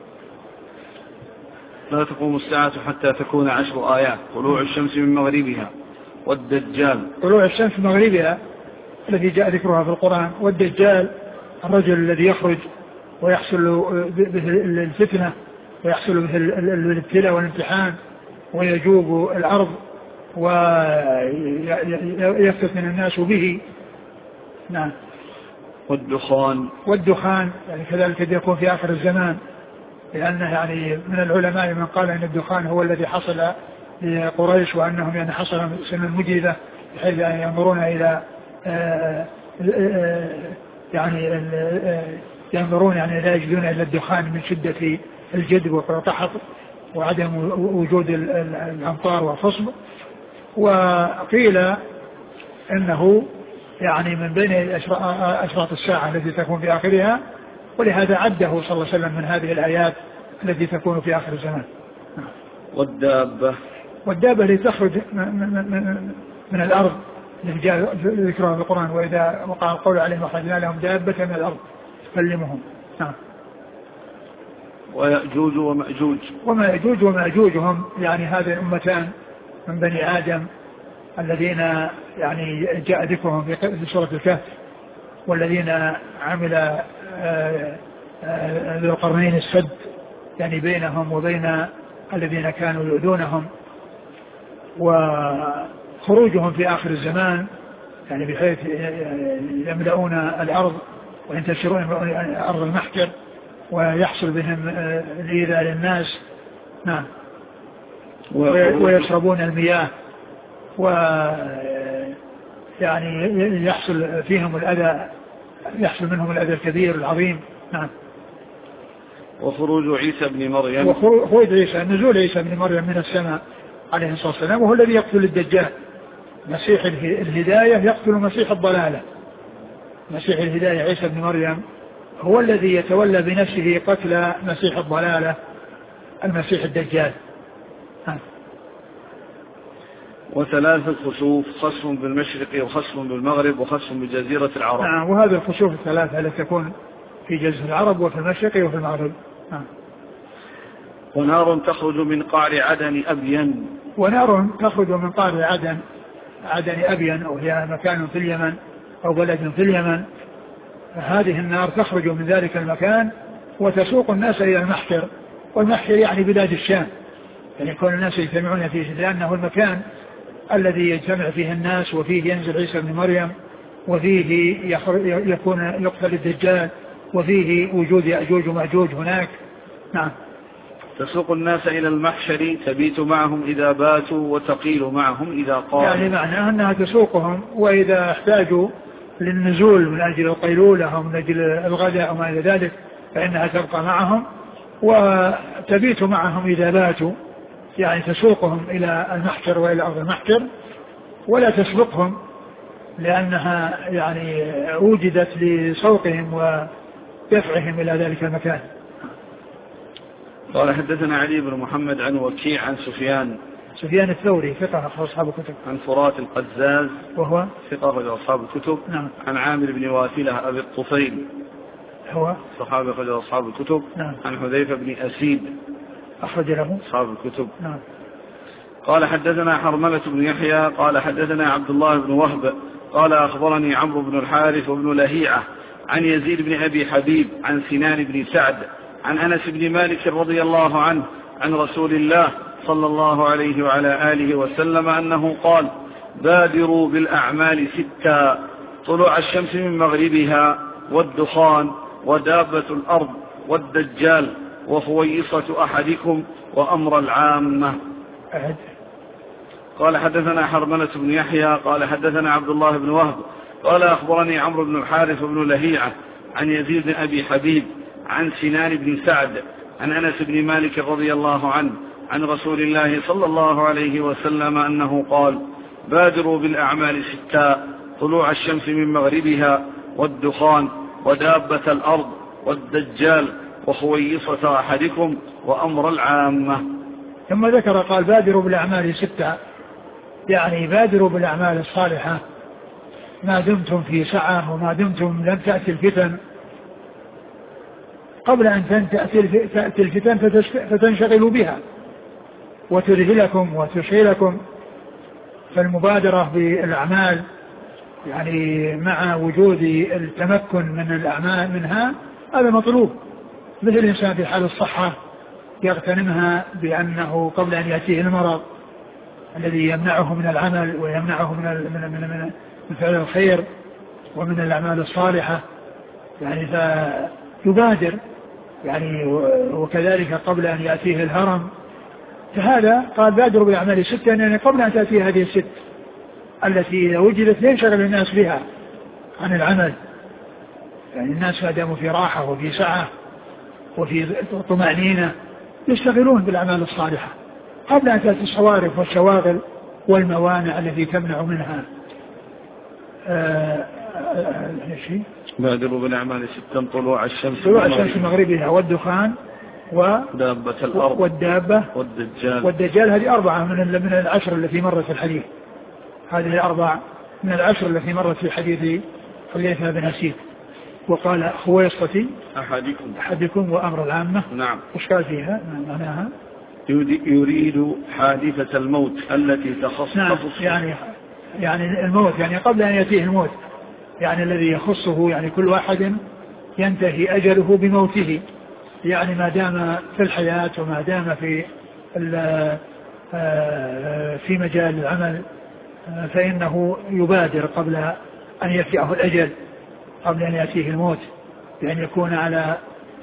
S1: لا تقوم الساعة حتى تكون 10 آيات: طلوع الشمس من مغربها، والدجال،
S2: طلوع الشمس من مغربها الذي جاء ذكرها في القرآن، والدجال الرجل الذي يخرج ويحصل به الفتنة ويحصل به الابتلاء والامتحان ويجوب الأرض ويفتتن الناس به. نعم. والدخان يعني كذلك يكون في آخر الزمان، لأنه يعني من العلماء من قال أن الدخان هو الذي حصل لقريش، وأنهم يعني حصل سنة مجيدة بحيث أن ينظرون إلى ينظرون يعني لا يجدون إلا الدخان من شدة الجدب والقحط وعدم وجود الأمطار والفصل. وقيل إنه يعني من بين أشراط الساعة التي تكون في آخرها، ولهذا عده صلى الله عليه وسلم من هذه الآيات التي تكون في آخر الزمان. والدابة التي تخرج من الأرض التي جاء ذكرها في القرآن: وإذا وقع القول عليهم أخرجنا لهم دابة من الأرض تكلمهم. نعم.
S1: ويأجوج
S2: ومأجوج هم يعني هذه الأمتان من بني آدم الذين يعني جاء ذكرهم في سورة الكهف، والذين عمل ذو القرنين السد يعني بينهم وبين الذين كانوا يؤذونهم، وخروجهم في آخر الزمان يعني بحيث يملؤون الأرض وينتشرون أرض المحجر ويحصل بهم الإيذاء للناس. نعم. ويشربون المياه يعني يحصل فيهم الأذى، يحصل منهم الأذى الكبير العظيم. نعم.
S1: وخروج عيسى بن مريم،
S2: وخروج عيسى، نزول عيسى بن مريم من السماء عليه الصلاة والسلام، وهو الذي يقتل الدجال. مسيح الهداية يقتل مسيح الضلالة. مسيح الهداية عيسى بن مريم هو الذي يتولى بنفسه قتل مسيح الضلالة المسيح الدجال.
S1: و3 خسوف: خسف بالمشرق، وخسف بالمغرب، وخسف بجزيرة العرب.
S2: نعم. وهذه الخسوف الثلاثة التي تكون في جزيرة العرب وفي المشرق وفي المغرب.
S1: ونار تخرج من قعر عدن أبين.
S2: ونار تخرج من قعر عدن أبين، وهي مكان في اليمن أو بلد في اليمن. هذه النار تخرج من ذلك المكان وتسوق الناس إلى المحشر، والمحشر يعني بلاد الشام، يعني يكون الناس يجتمعون فيه، لأنه المكان الذي يجتمع فيه الناس وفيه ينزل عيسى بن مريم وفيه يكون يقتل الدجال وفيه وجود يأجوج ومأجوج هناك. نعم.
S1: تسوق الناس إلى المحشر تبيت معهم إذا باتوا وتقيل معهم إذا قاموا.
S2: يعني معناه أنها تسوقهم، وإذا احتاجوا للنزول من أجل القيلولة أو من أجل الغداء أو ما إلى ذلك فإنها تبقى معهم، وتبيت معهم إذا باتوا، يعني تسوقهم إلى المحشر وإلى أرض المحشر، ولا تسبقهم لأنها يعني وجدت لسوقهم ودفعهم إلى ذلك المكان.
S1: قال حدثنا علي بن محمد عن وكيع عن
S2: سفيان الثوري ثقة أخرج أصحاب الكتب.
S1: عن فرات القزاز
S2: وهو
S1: ثقة أخرج أصحاب الكتب.
S2: نعم.
S1: عن عامر بن واثلة أبي الطفيل
S2: هو
S1: صحابي أخرج أصحاب الكتب.
S2: نعم.
S1: عن حذيفة بن أسيد
S2: أخرج له
S1: أصحاب الكتب.
S2: نعم.
S1: قال حدثنا حرملة بن يحيى قال حدثنا عبد الله بن وهب قال أخبرني عمرو بن الحارث وابن لهيعة عن يزيد بن أبي حبيب عن سنان بن سعد عن أنس بن مالك رضي الله عنه عن رسول الله صلى الله عليه وعلى آله وسلم أنه قال: بادروا بالأعمال 6: طلوع الشمس من مغربها، والدخان، ودابة الأرض، والدجال، وخويصة أحدكم، وأمر العامة. قال حدثنا حرملة بن يحيى قال حدثنا عبد الله بن وهب قال أخبرني عمرو بن الحارث وابن لهيعة عن يزيد بن أبي حبيب عن سنان بن سعد عن أنس بن مالك رضي الله عنه عن رسول الله صلى الله عليه وسلم أنه قال: بادروا بالأعمال 6: طلوع الشمس من مغربها، والدخان، ودابة الأرض، والدجال، وخويصة أحدكم، وأمر العامة.
S2: ثم ذكر قال: بادروا بالأعمال 6، يعني بادروا بالأعمال الصالحة ما دمتم في سعة وما دمتم لم تأتي الفتن، قبل أن تأتي الفتن فتنشغلوا بها وتذهلكم وتشغلكم. فالمبادرة بالأعمال يعني مع وجود التمكن من الأعمال منها هذا مطلوب. مثل الإنسان في حال الصحة يغتنمها بأنه قبل أن يأتيه المرض الذي يمنعه من العمل ويمنعه من فعل الخير ومن الأعمال الصالحة، يعني فيبادر يعني، وكذلك قبل أن يأتيه الهرم. فهذا قال: بادروا بالأعمال 6، يعني قبل أن تأتي هذه 6 التي إذا وجدت ينشغل الناس بها عن العمل. يعني الناس ما داموا في راحة وفي سعة وفي طمأنينة يشتغلون بالأعمال الصالحة قبل أن تأتي الصوارف والشواغل والموانع التي تمنع منها.
S1: بادروا بالأعمال 6: طلوع الشمس
S2: من مغربها، والدخان،
S1: ودابة الأرض،
S2: والدابة، والدجال. هذه 4 من 10 التي مرت في الحديث. هذه 4 من 10 التي مرت في حديث حذيفة بن أسيد. وقال: خويصة أحدكم، وأمر العامة.
S1: نعم.
S2: وش قال فيها معناها؟
S1: يريد حادثة الموت التي تخص.
S2: نعم. يعني الموت، يعني قبل أن يأتيه الموت، يعني الذي يخصه، يعني كل واحد ينتهي أجله بموته، يعني ما دام في الحياة وما دام في مجال العمل فإنه يبادر قبل أن يأتيه الأجل، قبل أن يأتيه الموت، يعني يكون على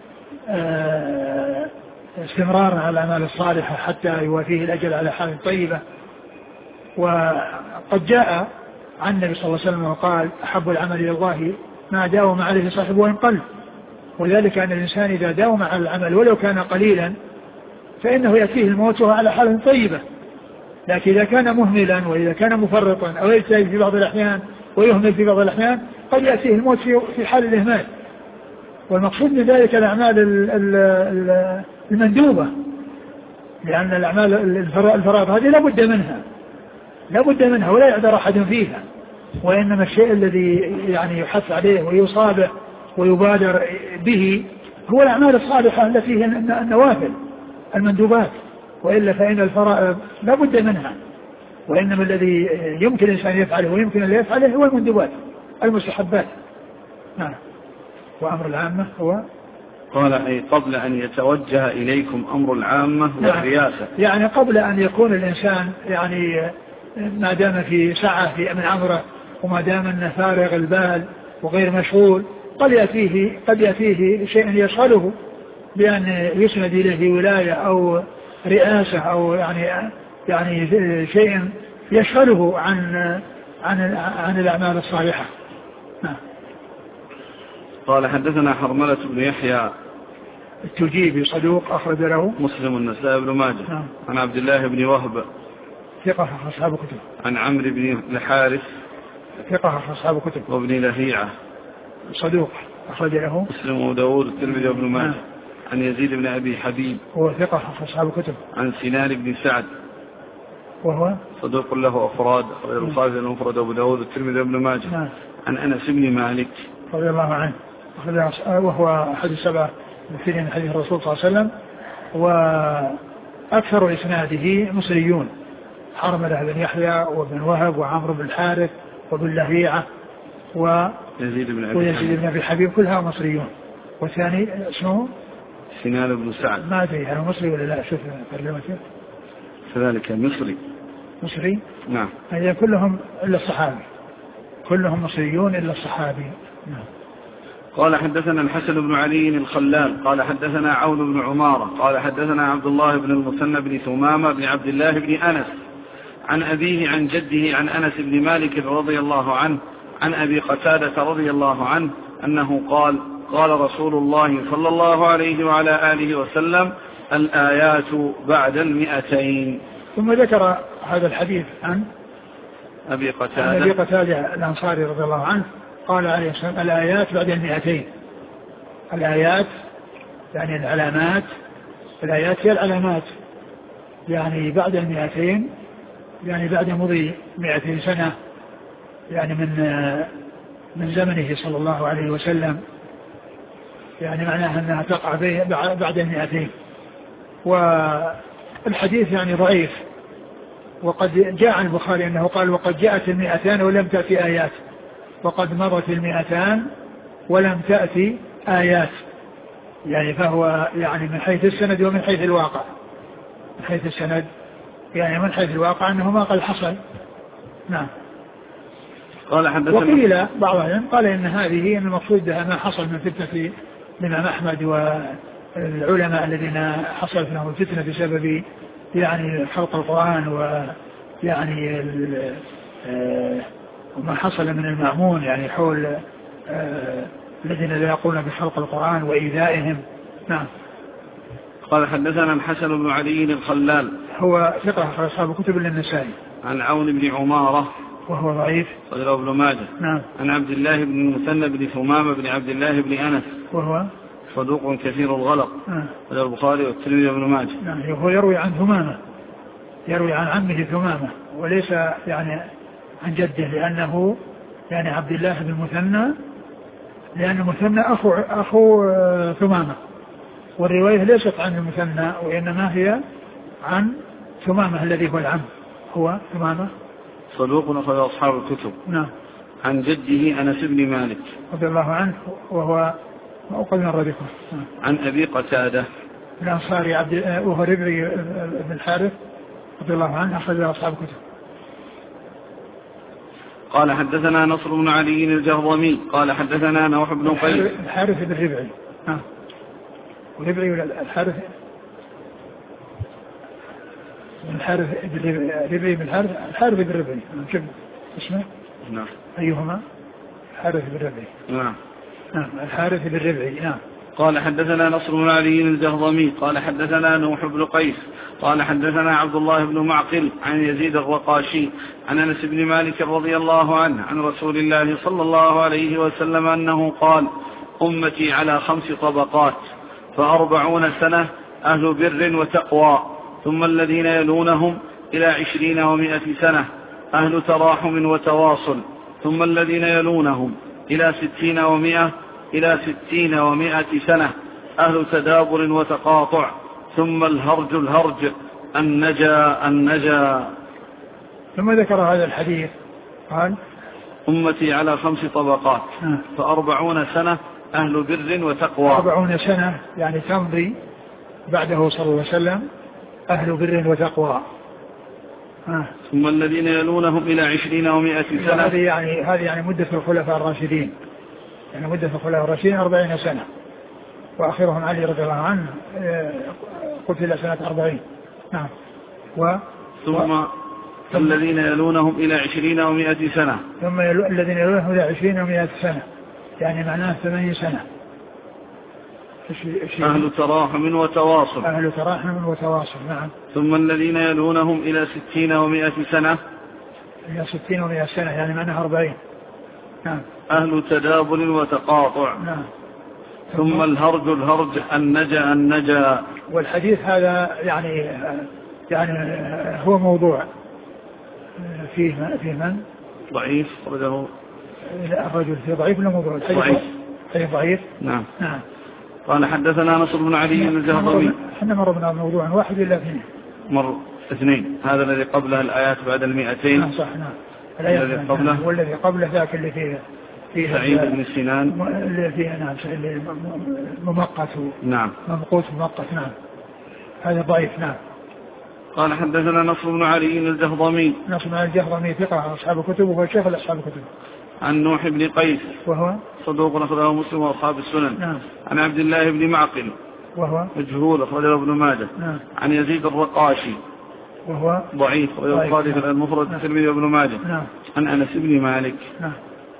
S2: استمرار على الأعمال الصالحة حتى يوافيه الأجل على حال طيبة. وقد جاء عن النبي صلى الله عليه وسلم وقال: أحب العمل إلى الله ما داوم عليه صاحبه وإن قل. ولذلك أن الإنسان إذا داوم على العمل ولو كان قليلا فإنه يأتيه الموت وهو على حال طيبة. لكن إذا كان مهملا وإذا كان مفرطا أو يجتهد في بعض الأحيان ويهمل في بعض الأحيان قد يأتيه الموت في حال الإهمال. والمقصود من ذلك الأعمال المندوبة، لأن الأعمال الفرائض هذه لا بد منها ولا يعذر أحد فيها، وإنما الشيء الذي يعني يحث عليه ويصابه ويبادر به هو الأعمال الصالحة التي هي النوافل المندوبات، وإلا فإن الفرائض لا بد منها، وإنما الذي يمكن الإنسان يفعله ويمكن أن يفعله هو المندوبات المستحبات. نعم. وأمر العامة هو
S1: قال أي قبل أن يتوجه إليكم أمر العامة والرياسة.
S2: يعني قبل أن يكون الإنسان يعني ما دام في سعة من أمره وما دام أنه فارغ البال وغير مشغول قد يأتيه شيء يشغله بأن يسند إليه ولاية أو رئاسة أو يعني شيء يشغله عن الأعمال الصالحة.
S1: قال حدثنا حرملة بن يحيى
S2: التجيبي صدوق أخرج له
S1: مسلم والنسائي بن ماجه. عن عبد الله بن وهب
S2: ثقة أصحاب كتب.
S1: عن عمرو بن الحارث
S2: ثقة أصحاب كتب.
S1: وابن لهيعة
S2: صدوق أخرج له
S1: مسلم وداود الترمذي وابن ماجه. عن يزيد بن أبي حبيب
S2: هو ثقة أصحاب كتب.
S1: عن سنان بن سعد
S2: وهو
S1: صدوق له أفراد البخاري المفرد وابو داود الترمذي وابن ماجه. عن أنس بن مالك
S2: رضي الله عنه وهو أحد السبعة المكثرين من حديث الرسول صلى الله عليه وسلم. وأكثر إسناده مصريون حرملة بن يحيى وابن وهب وعمرو بن الحارث وابن لهيعة
S1: ويزيد
S2: بن أبي حبيب كلها مصريون. والثاني اسمه
S1: سنان بن سعد
S2: ما أدري هل مصري ولا لا شوف ترجمته
S1: كذلك مصري
S2: نعم. هي كلهم إلا الصحابي كلهم مصريون إلا الصحابي. نعم.
S1: قال حدثنا الحسن بن علي الخلال قال حدثنا عون بن عمارة قال حدثنا عبد الله بن المثنى بن ثمامة بن عبد الله بن أنس عن أبيه عن جده عن أنس بن مالك رضي الله عنه عن أبي قتادة رضي الله عنه أنه قال رسول الله صلى الله عليه وعلى آله وسلم الآيات بعد 200.
S2: ثم ذكر هذا الحديث عن
S1: أبي قتادة
S2: الأنصاري رضي الله عنه قال عليه السلام الآيات بعد 200. الآيات يعني العلامات. الآيات هي العلامات يعني بعد 200 يعني بعد مضي 200 سنة يعني من زمنه صلى الله عليه وسلم يعني معناها أنها تقع بعد 200. والحديث يعني ضعيف. وقد جاء عن البخاري أنه قال وقد جاءت 200 ولم تأتي آيات وقد مضت 200 ولم تأتي آيات يعني فهو يعني من حيث السند ومن حيث الواقع. من حيث السند يعني من حيث الواقع أنه ما قد حصل. نعم. وقيل بعضهم قال إن هذه إن المقصود بها ما حصل من فتنة الإمام أحمد والعلماء الذين حصل لهم الفتنة بسبب يعني خلق القرآن ويعني وما حصل من المأمون يعني حول الذين لا يقولون بخلق القرآن وإيذائهم. نعم.
S1: قال حدثنا الحسن بن علي الخلال
S2: هو ثقة أصحاب كتب للنسائي.
S1: عن عون بن عمارة
S2: وهو ضعيف
S1: صدر ابن ماجه.
S2: نعم.
S1: عن عبد الله بن المثنى بن ثمامة بن عبد الله بن أنس
S2: وهو
S1: صدوق كثير الغلط صدر البخاري والترمذي وابن ماجه.
S2: نعم. هو يروي عن ثمامة يروي عن عمه ثمامة وليس يعني عن جده لأنه يعني عبد الله بن المثنى لأن المثنى أخو ثمامة والرواية ليست عن المثنى وإنما هي عن ثمامة الذي هو العم هو ثمامة
S1: صدوق أخذ أصحاب الكتب.
S2: نعم.
S1: عن جده أنس بن مالك
S2: رضي الله عنه وهو أقل من ردكم.
S1: عن أبي قتادة
S2: الأنصاري وهو ربعي بن الحارث رضي الله عنه أخذ أصحاب الكتب.
S1: قال حدثنا نصر بن علي الجهضمي قال حدثنا نوح بن قيس
S2: الحارث بن ربعي. وربعي ولا الحارث الحارث بن ربعي بن الحارث بن ربعي شوف اسمه.
S1: نعم.
S2: أيهما الحارث بن ربعي.
S1: نعم.
S2: الحارث بن ربعي. نعم.
S1: قال حدثنا نصر بن علي الجهضمي قال حدثنا نوح بن قيس قال حدثنا عبد الله بن معقل عن يزيد الرقاشي عن أنس بن مالك رضي الله عنه عن رسول الله صلى الله عليه وسلم أنه قال أمتي على 5 طبقات 40 سنة أهل بر وتقوى ثم الذين يلونهم إلى 20 و100 سنة أهل تراحم وتواصل ثم الذين يلونهم إلى 60 و100 إلى 60 و100 سنة أهل تدابر وتقاطع ثم الهرج النجا.
S2: ثم ذكر هذا الحديث قال
S1: أمتي على 5 طبقات 40 سنة أهل بر وتقوى.
S2: 40 سنة يعني تمضي بعده صلى الله عليه وسلم أهل بر وتقوى.
S1: ثم الذين يلونهم إلى 20 و100 سنة.
S2: هذه يعني مدة الخلفاء الراشدين، يعني مدة الخلفاء الراشدين 40 سنة، وآخرهم علي رضي الله عنه قتل سنة 40. نعم.
S1: ثم الذين يلونهم إلى 20 و100 سنة.
S2: ثم الذين يلونهم إلى 20 و100 سنة، يعني معناه 80 سنة.
S1: أهل تراحم وتواصل.
S2: أهل تراحم وتواصل. نعم.
S1: ثم الذين يلونهم إلى 60 و100 سنة.
S2: إلى 60 و100 سنة يعني معناه 40. نعم.
S1: أهل تدابر وتقاطع.
S2: نعم.
S1: ثم الهرج النجا.
S2: والحديث هذا يعني هو موضوع فيه من
S1: ضعيف رجله.
S2: الرجل فيه ضعيف ولا موضوع؟ ضعيف.
S1: نعم. قال حدثنا نصر بن علي الجهضمي.
S2: احنا مر بنا موضوع واحد ولا اثنين؟
S1: مر 2. هذا الذي قبله الآيات بعد 200.
S2: صح. نعم. الذي قبله والذي قبله ذاك اللي فيه
S1: سعيد بن سنان
S2: اللي فيه. نعم. ممقت.
S1: نعم.
S2: ممقوت ممقت. نعم. هذا ضعيف. نعم.
S1: قال حدثنا نصر بن علي الجهضمي.
S2: نصر بن علي الجهضمي ثقة أصحاب الكتب وهو شيخ أصحاب الكتب.
S1: عن نوح بن قيس
S2: وهو
S1: صدوق أخرجه مسلم وأصحاب السنن.
S2: نعم.
S1: عن عبد الله بن معقل
S2: وهو
S1: مجهول أخرجه ابن ماجه.
S2: نعم.
S1: عن يزيد الرقاشي وهو ضعيف ويقال في المفرد الترمذي وابن ماجه.
S2: نعم.
S1: عن أنس بن مالك.
S2: نعم.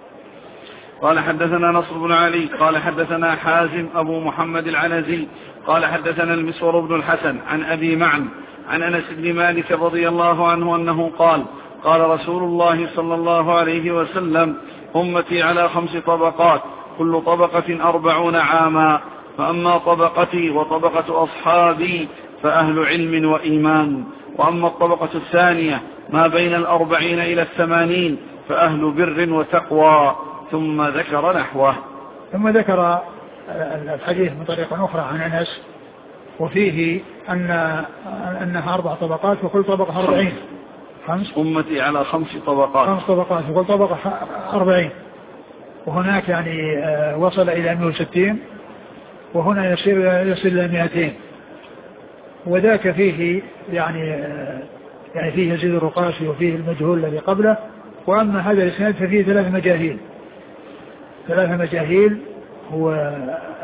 S1: قال حدثنا نصر بن علي قال حدثنا حازم أبو محمد العنزي قال حدثنا المسور بن الحسن عن أبي معن عن أنس بن مالك رضي الله عنه أنه قال رسول الله صلى الله عليه وسلم أمتي على 5 طبقات كل طبقة 40 عاما، فأما طبقتي وطبقة أصحابي فأهل علم وإيمان، وأما الطبقة الثانية ما بين 40 إلى 80 فأهل بر وتقوى، ثم ذكر نحوه.
S2: ثم ذكر الحديث من طريقة أخرى عن أنس وفيه أنها 4 طبقات وكل طبقة 40. 5
S1: أمتي على 5 طبقات
S2: 5 طبقات وكل طبقة 40. وهناك يعني وصل إلى 160 وهنا يصل إلى 200. وذاك فيه يعني فيه يزيد الرقاشي وفيه المجهول الذي قبله. وأما هذا الإسناد ففيه 3 مجاهيل. 3 مجاهيل هو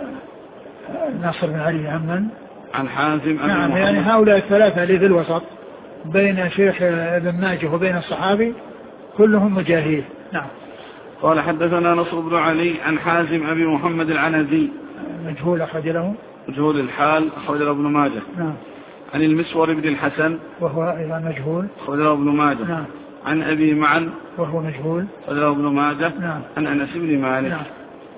S2: ناصر بن علي
S1: عن حازم.
S2: نعم. يعني هؤلاء 3 اللي في الوسط بين شيخ ابن ماجه وبين الصحابي كلهم مجاهيل. نعم.
S1: قال حدثنا نصر بن علي عن حازم أبي محمد العنزي
S2: مجهول أخرج له
S1: مجهول الحال أخرج له ابن ماجه.
S2: نعم.
S1: عن المسور بن الحسن
S2: وهو أيضا مجهول
S1: أخرج له ابن ماجه.
S2: نعم.
S1: عن أبي معن
S2: وهو مجهول
S1: أخرج له ابن ماجه.
S2: نعم.
S1: عن أنس بن مالك.
S2: نعم.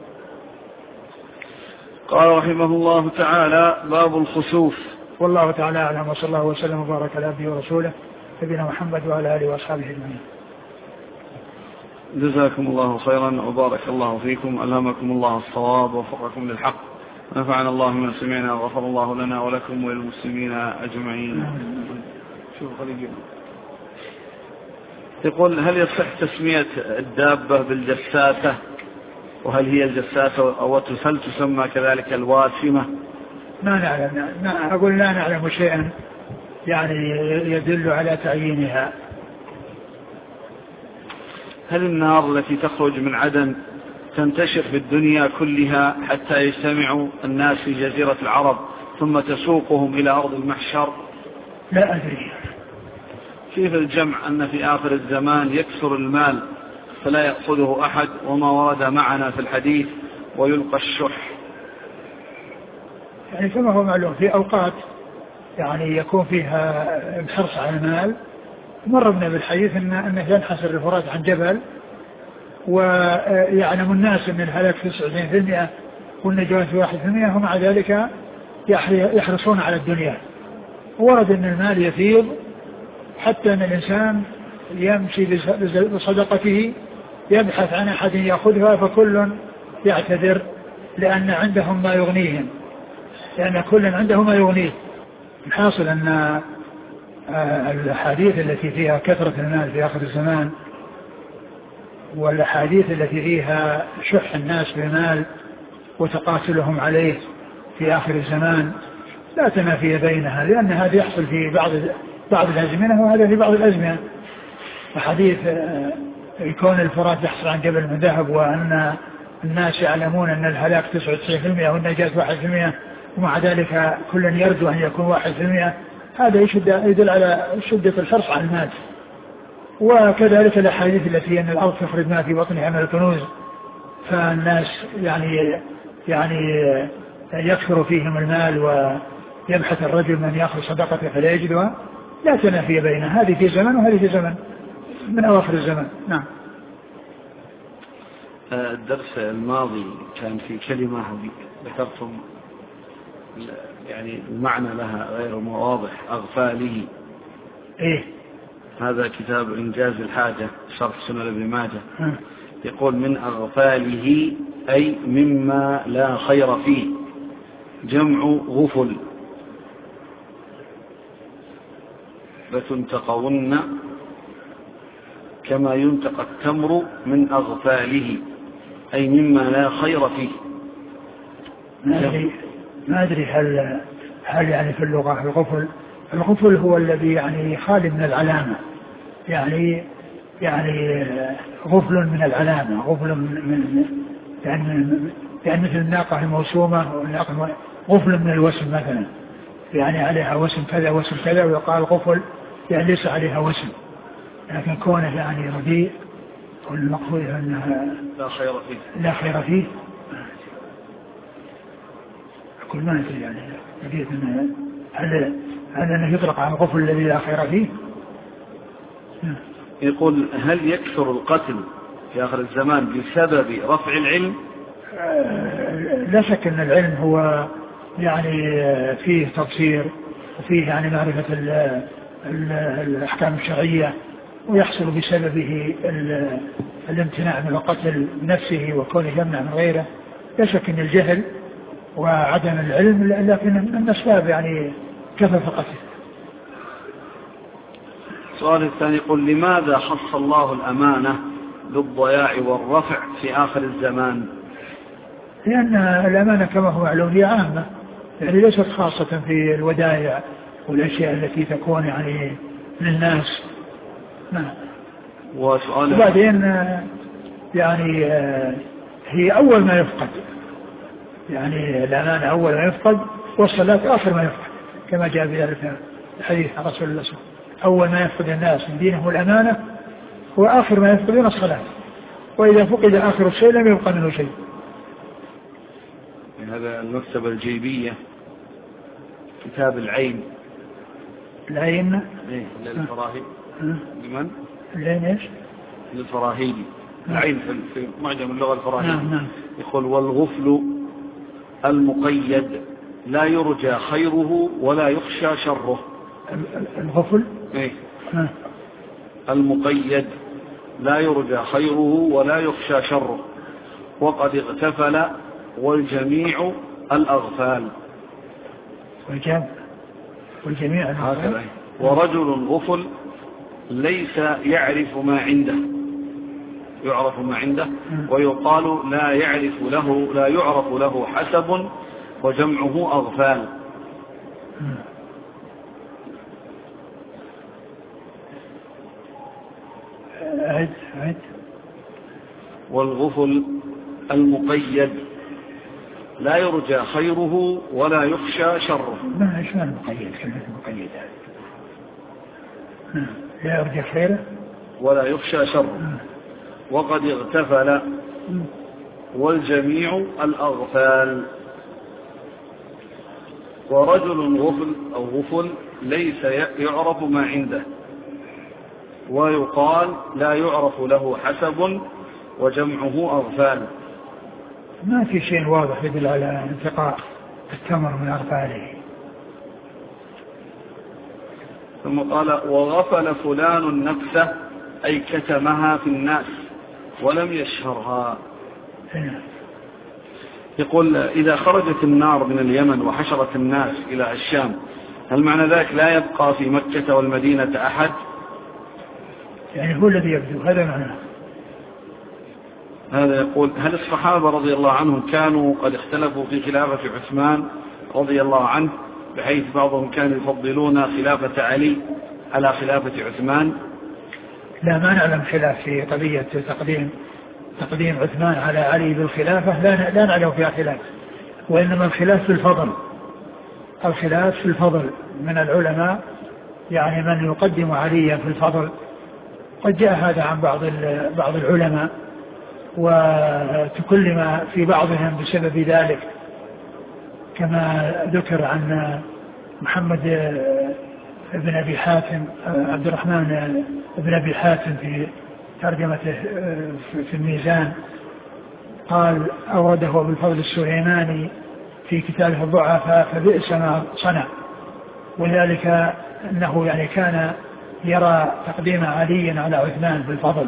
S1: قال رحمه الله تعالى باب الخسوف.
S2: والله تعالى أعلم وصلى الله وسلم وبارك على عبده ورسوله نبينا محمد وعلى آله وأصحابه أجمعين.
S1: جزاكم الله خيرا وبارك الله فيكم، ألهمكم الله الصواب ووفقكم للحق، نفعنا الله من سمعنا وغفر الله لنا ولكم وللمسلمين أجمعين. شوف خليجي يقول هل يصح تسمية الدابة بالجساسة؟ وهل هي الجساسة أو هل تسمى كذلك الواسمة؟
S2: ما نعلم. أقول لا نعلم شيئا يعني يدل على تعيينها.
S1: هل النار التي تخرج من عدن تنتشر في الدنيا كلها حتى يجتمع الناس في جزيرة العرب ثم تسوقهم إلى أرض المحشر؟
S2: لا أدري.
S1: كيف الجمع أن في آخر الزمان يكثر المال فلا يأخذه أحد، وما ورد معنا في الحديث ويلقى الشح؟
S2: يعني كما هو معلوم في أوقات يعني يكون فيها الحرص على المال. مر بنا بالحديث أنه ينحسر الفرات عن جبل ويعلم الناس أن الهلاك 99% والنجاة 1%، ومع ذلك يحرصون على الدنيا. ورد أن المال يفيض حتى أن الإنسان يمشي بصدقته يبحث عن أحد يأخذها، فكل يعتذر لأن عندهم ما يغنيهم، لأن كل عنده ما يغنيه. الحاصل أن الحديث التي فيها كثرة المال في آخر الزمان والحديث التي فيها شح الناس بالمال وتقاتلهم عليه في آخر الزمان لا تنافي بينها، لأن هذا يحصل في بعض الأزمنة وهذا في بعض الأزمنة. وحديث كون الفرات يحصل عن جبل من ذهب وأن الناس يعلمون أن الهلاك 99% والنجاة 1%، ومع ذلك كل يرجو أن يكون 1%، هذا يدل على شدة الحرص على المال. وكذلك الأحاديث التي أن الأرض تخرج ما في بطنها من الكنوز، فالناس يعني يكثر فيهم المال ويبحث الرجل من يأخذ صدقته فلا يجدها، لا تنافي بينها، هذه في زمن وهذه في زمن من أواخر الزمن. نعم.
S1: الدرس الماضي كان في كلمة ذكرتم يعني المعنى لها غير واضح، أغفاله.
S2: إيه؟
S1: هذا كتاب إنجاز الحاجة شرح سنن ابن ماجه. يقول من أغفاله أي مما لا خير فيه، جمع غفل، لتنتقون كما ينتقى التمر من أغفاله، أي مما لا خير فيه.
S2: ما أدري هل يعني في اللغة الغفل هو الذي يعني خالي من العلامة، يعني غفل من العلامة، غفل من يعني مثل الناقة الموسومة، غفل من الوسم مثلا، يعني عليها وسم كذا وسم كذا، ويقال غفل يعني ليس عليها وسم، لكن كونه يعني رديء والمقصود أنها لا خير فيه. كل ما ندري يعني رديء هل أنه يطلق على الغفل الذي لا خير فيه.
S1: يقول هل يكثر القتل في آخر الزمان بسبب رفع العلم؟
S2: لا شك أن العلم هو يعني فيه تبصير وفيه يعني معرفة الأحكام الشرعية، ويحصل بسببه الامتناع من القتل نفسه وكونه يمنع من غيره. لا شك أن الجهل وعدم العلم لكن من أسباب يعني كثرة القتل.
S1: السؤال الثاني يقول لماذا خص الله الأمانة بالضياع والرفع في آخر الزمان؟
S2: لأن الأمانة كما هو معلوم هي عامة، يعني ليست خاصة في الودائع والأشياء التي تكون يعني للناس. نعم. وبعدين يعني هي أول ما يفقد، يعني الأمانة أول ما يفقد، والصلاة آخر ما يفقد، كما جاء في ذلك الحديث عن رسول الله صلى الله عليه وسلم: أول ما يفقد الناس من دينه الأمانة، وآخر ما يفقدون الصلاة، وإذا فقد آخر الشيء لم يبقى منه شيء.
S1: هذا المكتبة الجيبية كتاب العين للفراهيدي. لمن؟
S2: العين ايش؟
S1: للفراهيدي. العين في معجم اللغة الفراهيدي.
S2: نعم.
S1: يقول والغفل المقيد لا يرجى خيره ولا يخشى شره.
S2: الغفل
S1: المقيد لا يرجى خيره ولا يخشى شره، وقد اغتفل والجميع الأغفال.
S2: والجميع الأغفال.
S1: ورجل غفل ليس يعرف ما عنده ويقال لا يعرف له حسب، وجمعه أغفال.
S2: عد.
S1: والغفل المقيد لا يرجى خيره ولا يخشى شره.
S2: ما المقيد؟ كلمة المقيد لا يرجى خيره
S1: ولا يخشى شره، وقد اغتفل والجميع الأغفال. ورجل غفل ليس يعرف ما عنده، ويقال لا يعرف له حسب، وجمعه أغفال.
S2: ما في شيء واضح يدل على انتقاء التمر من أغفاله.
S1: ثم قال وغفل فلان نفسه أي كتمها في الناس ولم يشهرها. يقول إذا خرجت النار من اليمن وحشرت الناس إلى الشام، هل معنى ذلك لا يبقى في مكة والمدينة أحد؟
S2: يعني هو الذي يبدو، هذا معناه.
S1: هذا يقول: هل الصحابة رضي الله عنهم كانوا قد اختلفوا في خلافة عثمان رضي الله عنه، بحيث بعضهم كانوا يفضلون خلافة علي على خلافة عثمان؟
S2: لا، ما نعلم خلاف في قضية تقديم عثمان على علي بالخلافة، لا نعلم فيها خلاف، وإنما الخلاف في الفضل. الخلاف في الفضل من العلماء، يعني من يقدم عليا في الفضل. قد جاء هذا عن بعض العلماء، وتكلم في بعضهم بسبب ذلك، كما ذكر عن محمد ابن أبي حاتم، عبد الرحمن ابن أبي حاتم في ترجمته في الميزان، قال أورده بالفضل السليماني في كتابه الضعفاء فبئس ما صنع، وذلك أنه يعني كان يرى تقديم علي على عثمان بالفضل.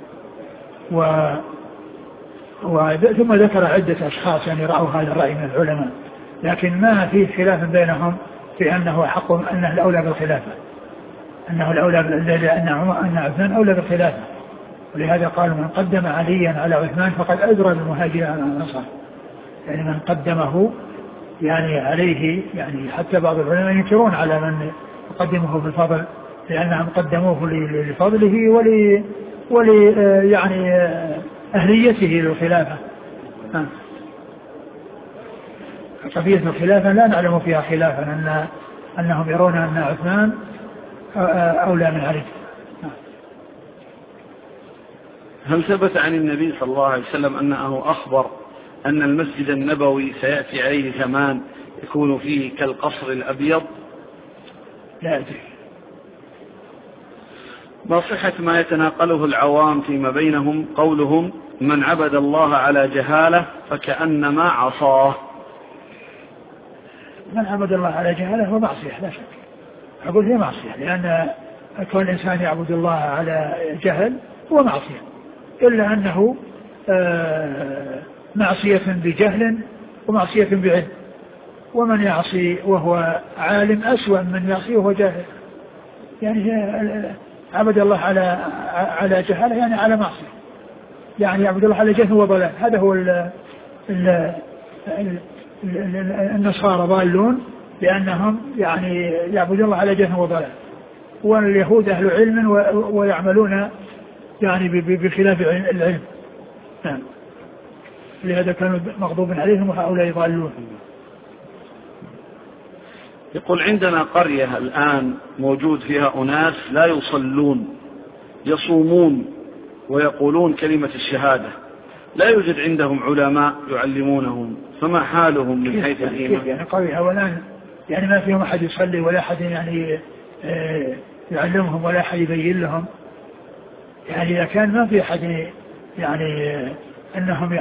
S2: ثم ذكر عدة أشخاص يعني رأوا هذا الرأي من العلماء، لكن ما في خلاف بينهم في أنه حق، أنه الأولى بالخلافة، أنه الأولى أن عثمان أولى بالخلافة. ولهذا قال: من قدم عليا على عثمان فقد أدرى المهاجر على الأنصار، يعني من قدمه يعني عليه، يعني حتى بعض العلماء ينكرون على من يقدمه بالفضل، لأنهم قدموه لفضله يعني أهليته للخلافة. قضية الخلافة لا نعلم فيها خلافا، أنهم يرون أن عثمان أولى من علي.
S1: هل ثبت عن النبي صلى الله عليه وسلم أنه أخبر أن المسجد النبوي سيأتي عليه زمان يكون فيه كالقصر الأبيض؟
S2: لا أدري.
S1: ما صحة ما يتناقله العوام فيما بينهم قولهم: من عبد الله على جهالة فكأنما عصاه؟
S2: من عبد الله على جهالة هو معصية لا شك، أقول هي معصية، لأن كون الإنسان يعبد الله على جهل هو معصية، إلا أنه معصية بجهل ومعصية بعلم، ومن يعصي وهو عالم أسوأ من يعصي وهو جاهل. يعني عبد الله على جهالة يعني على معصية، يعني يعبد الله على جهل وضلال. هذا هو النصارى ضالون، لأنهم يعني يعبدون الله على جهل وضلال، واليهود أهل علم ويعملون يعني بخلاف العلم. نعم، لهذا كانوا مغضوب عليهم وهؤلاء ضالون.
S1: يقول: عندنا قرية الآن موجود فيها أناس لا يصلون، يصومون ويقولون كلمة الشهادة، لا يوجد عندهم علماء يعلمونهم، فما حالهم من حيث الإيمان؟
S2: يعني قرية أولا يعني ما فيهم أحد يصلي ولا أحد يعني يعلمهم ولا أحد يبين لهم. يعني إذا كان ما في أحد يعني أنهم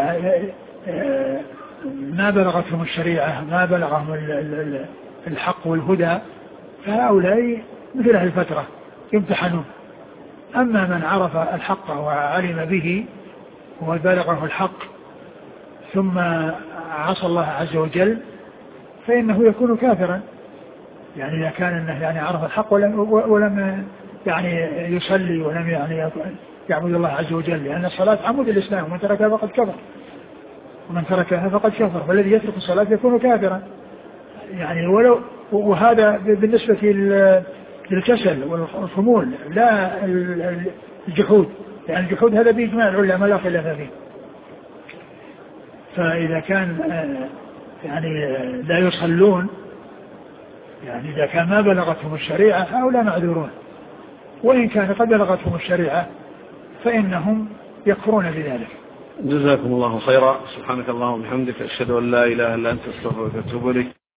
S2: ما بلغتهم الشريعة، ما بلغهم الحق والهدى، فهؤلاء مثل أهل الفترة يمتحنون. أما من عرف الحق وعلم به وبلغه الحق ثم عصى الله عز وجل فإنه يكون كافرا. يعني إذا كان أنه يعني عرف الحق ولم يعني يصلي ولم يعني يعبد الله عز وجل، لأن الصلاة عمود الإسلام، ومن تركها فقد كفر، ومن تركها فقد كفر، فالذي يترك الصلاة يكون كافرا. يعني وهذا بالنسبة للكسل والخمول، لا الجحود، يعني الجحود هذا بإجماع العلماء لا خلاف فيه. فإذا كان يعني لا يصلون، يعني إذا كان ما بلغتهم الشريعة هؤلاء معذورون، وإن كان قد بلغتهم الشريعة فإنهم يكفرون بذلك.
S1: جزاكم الله خيرا. سبحانك اللهم وبحمدك، أشهد أن لا إله إلا أنت، أستغفرك وأتوب إليك.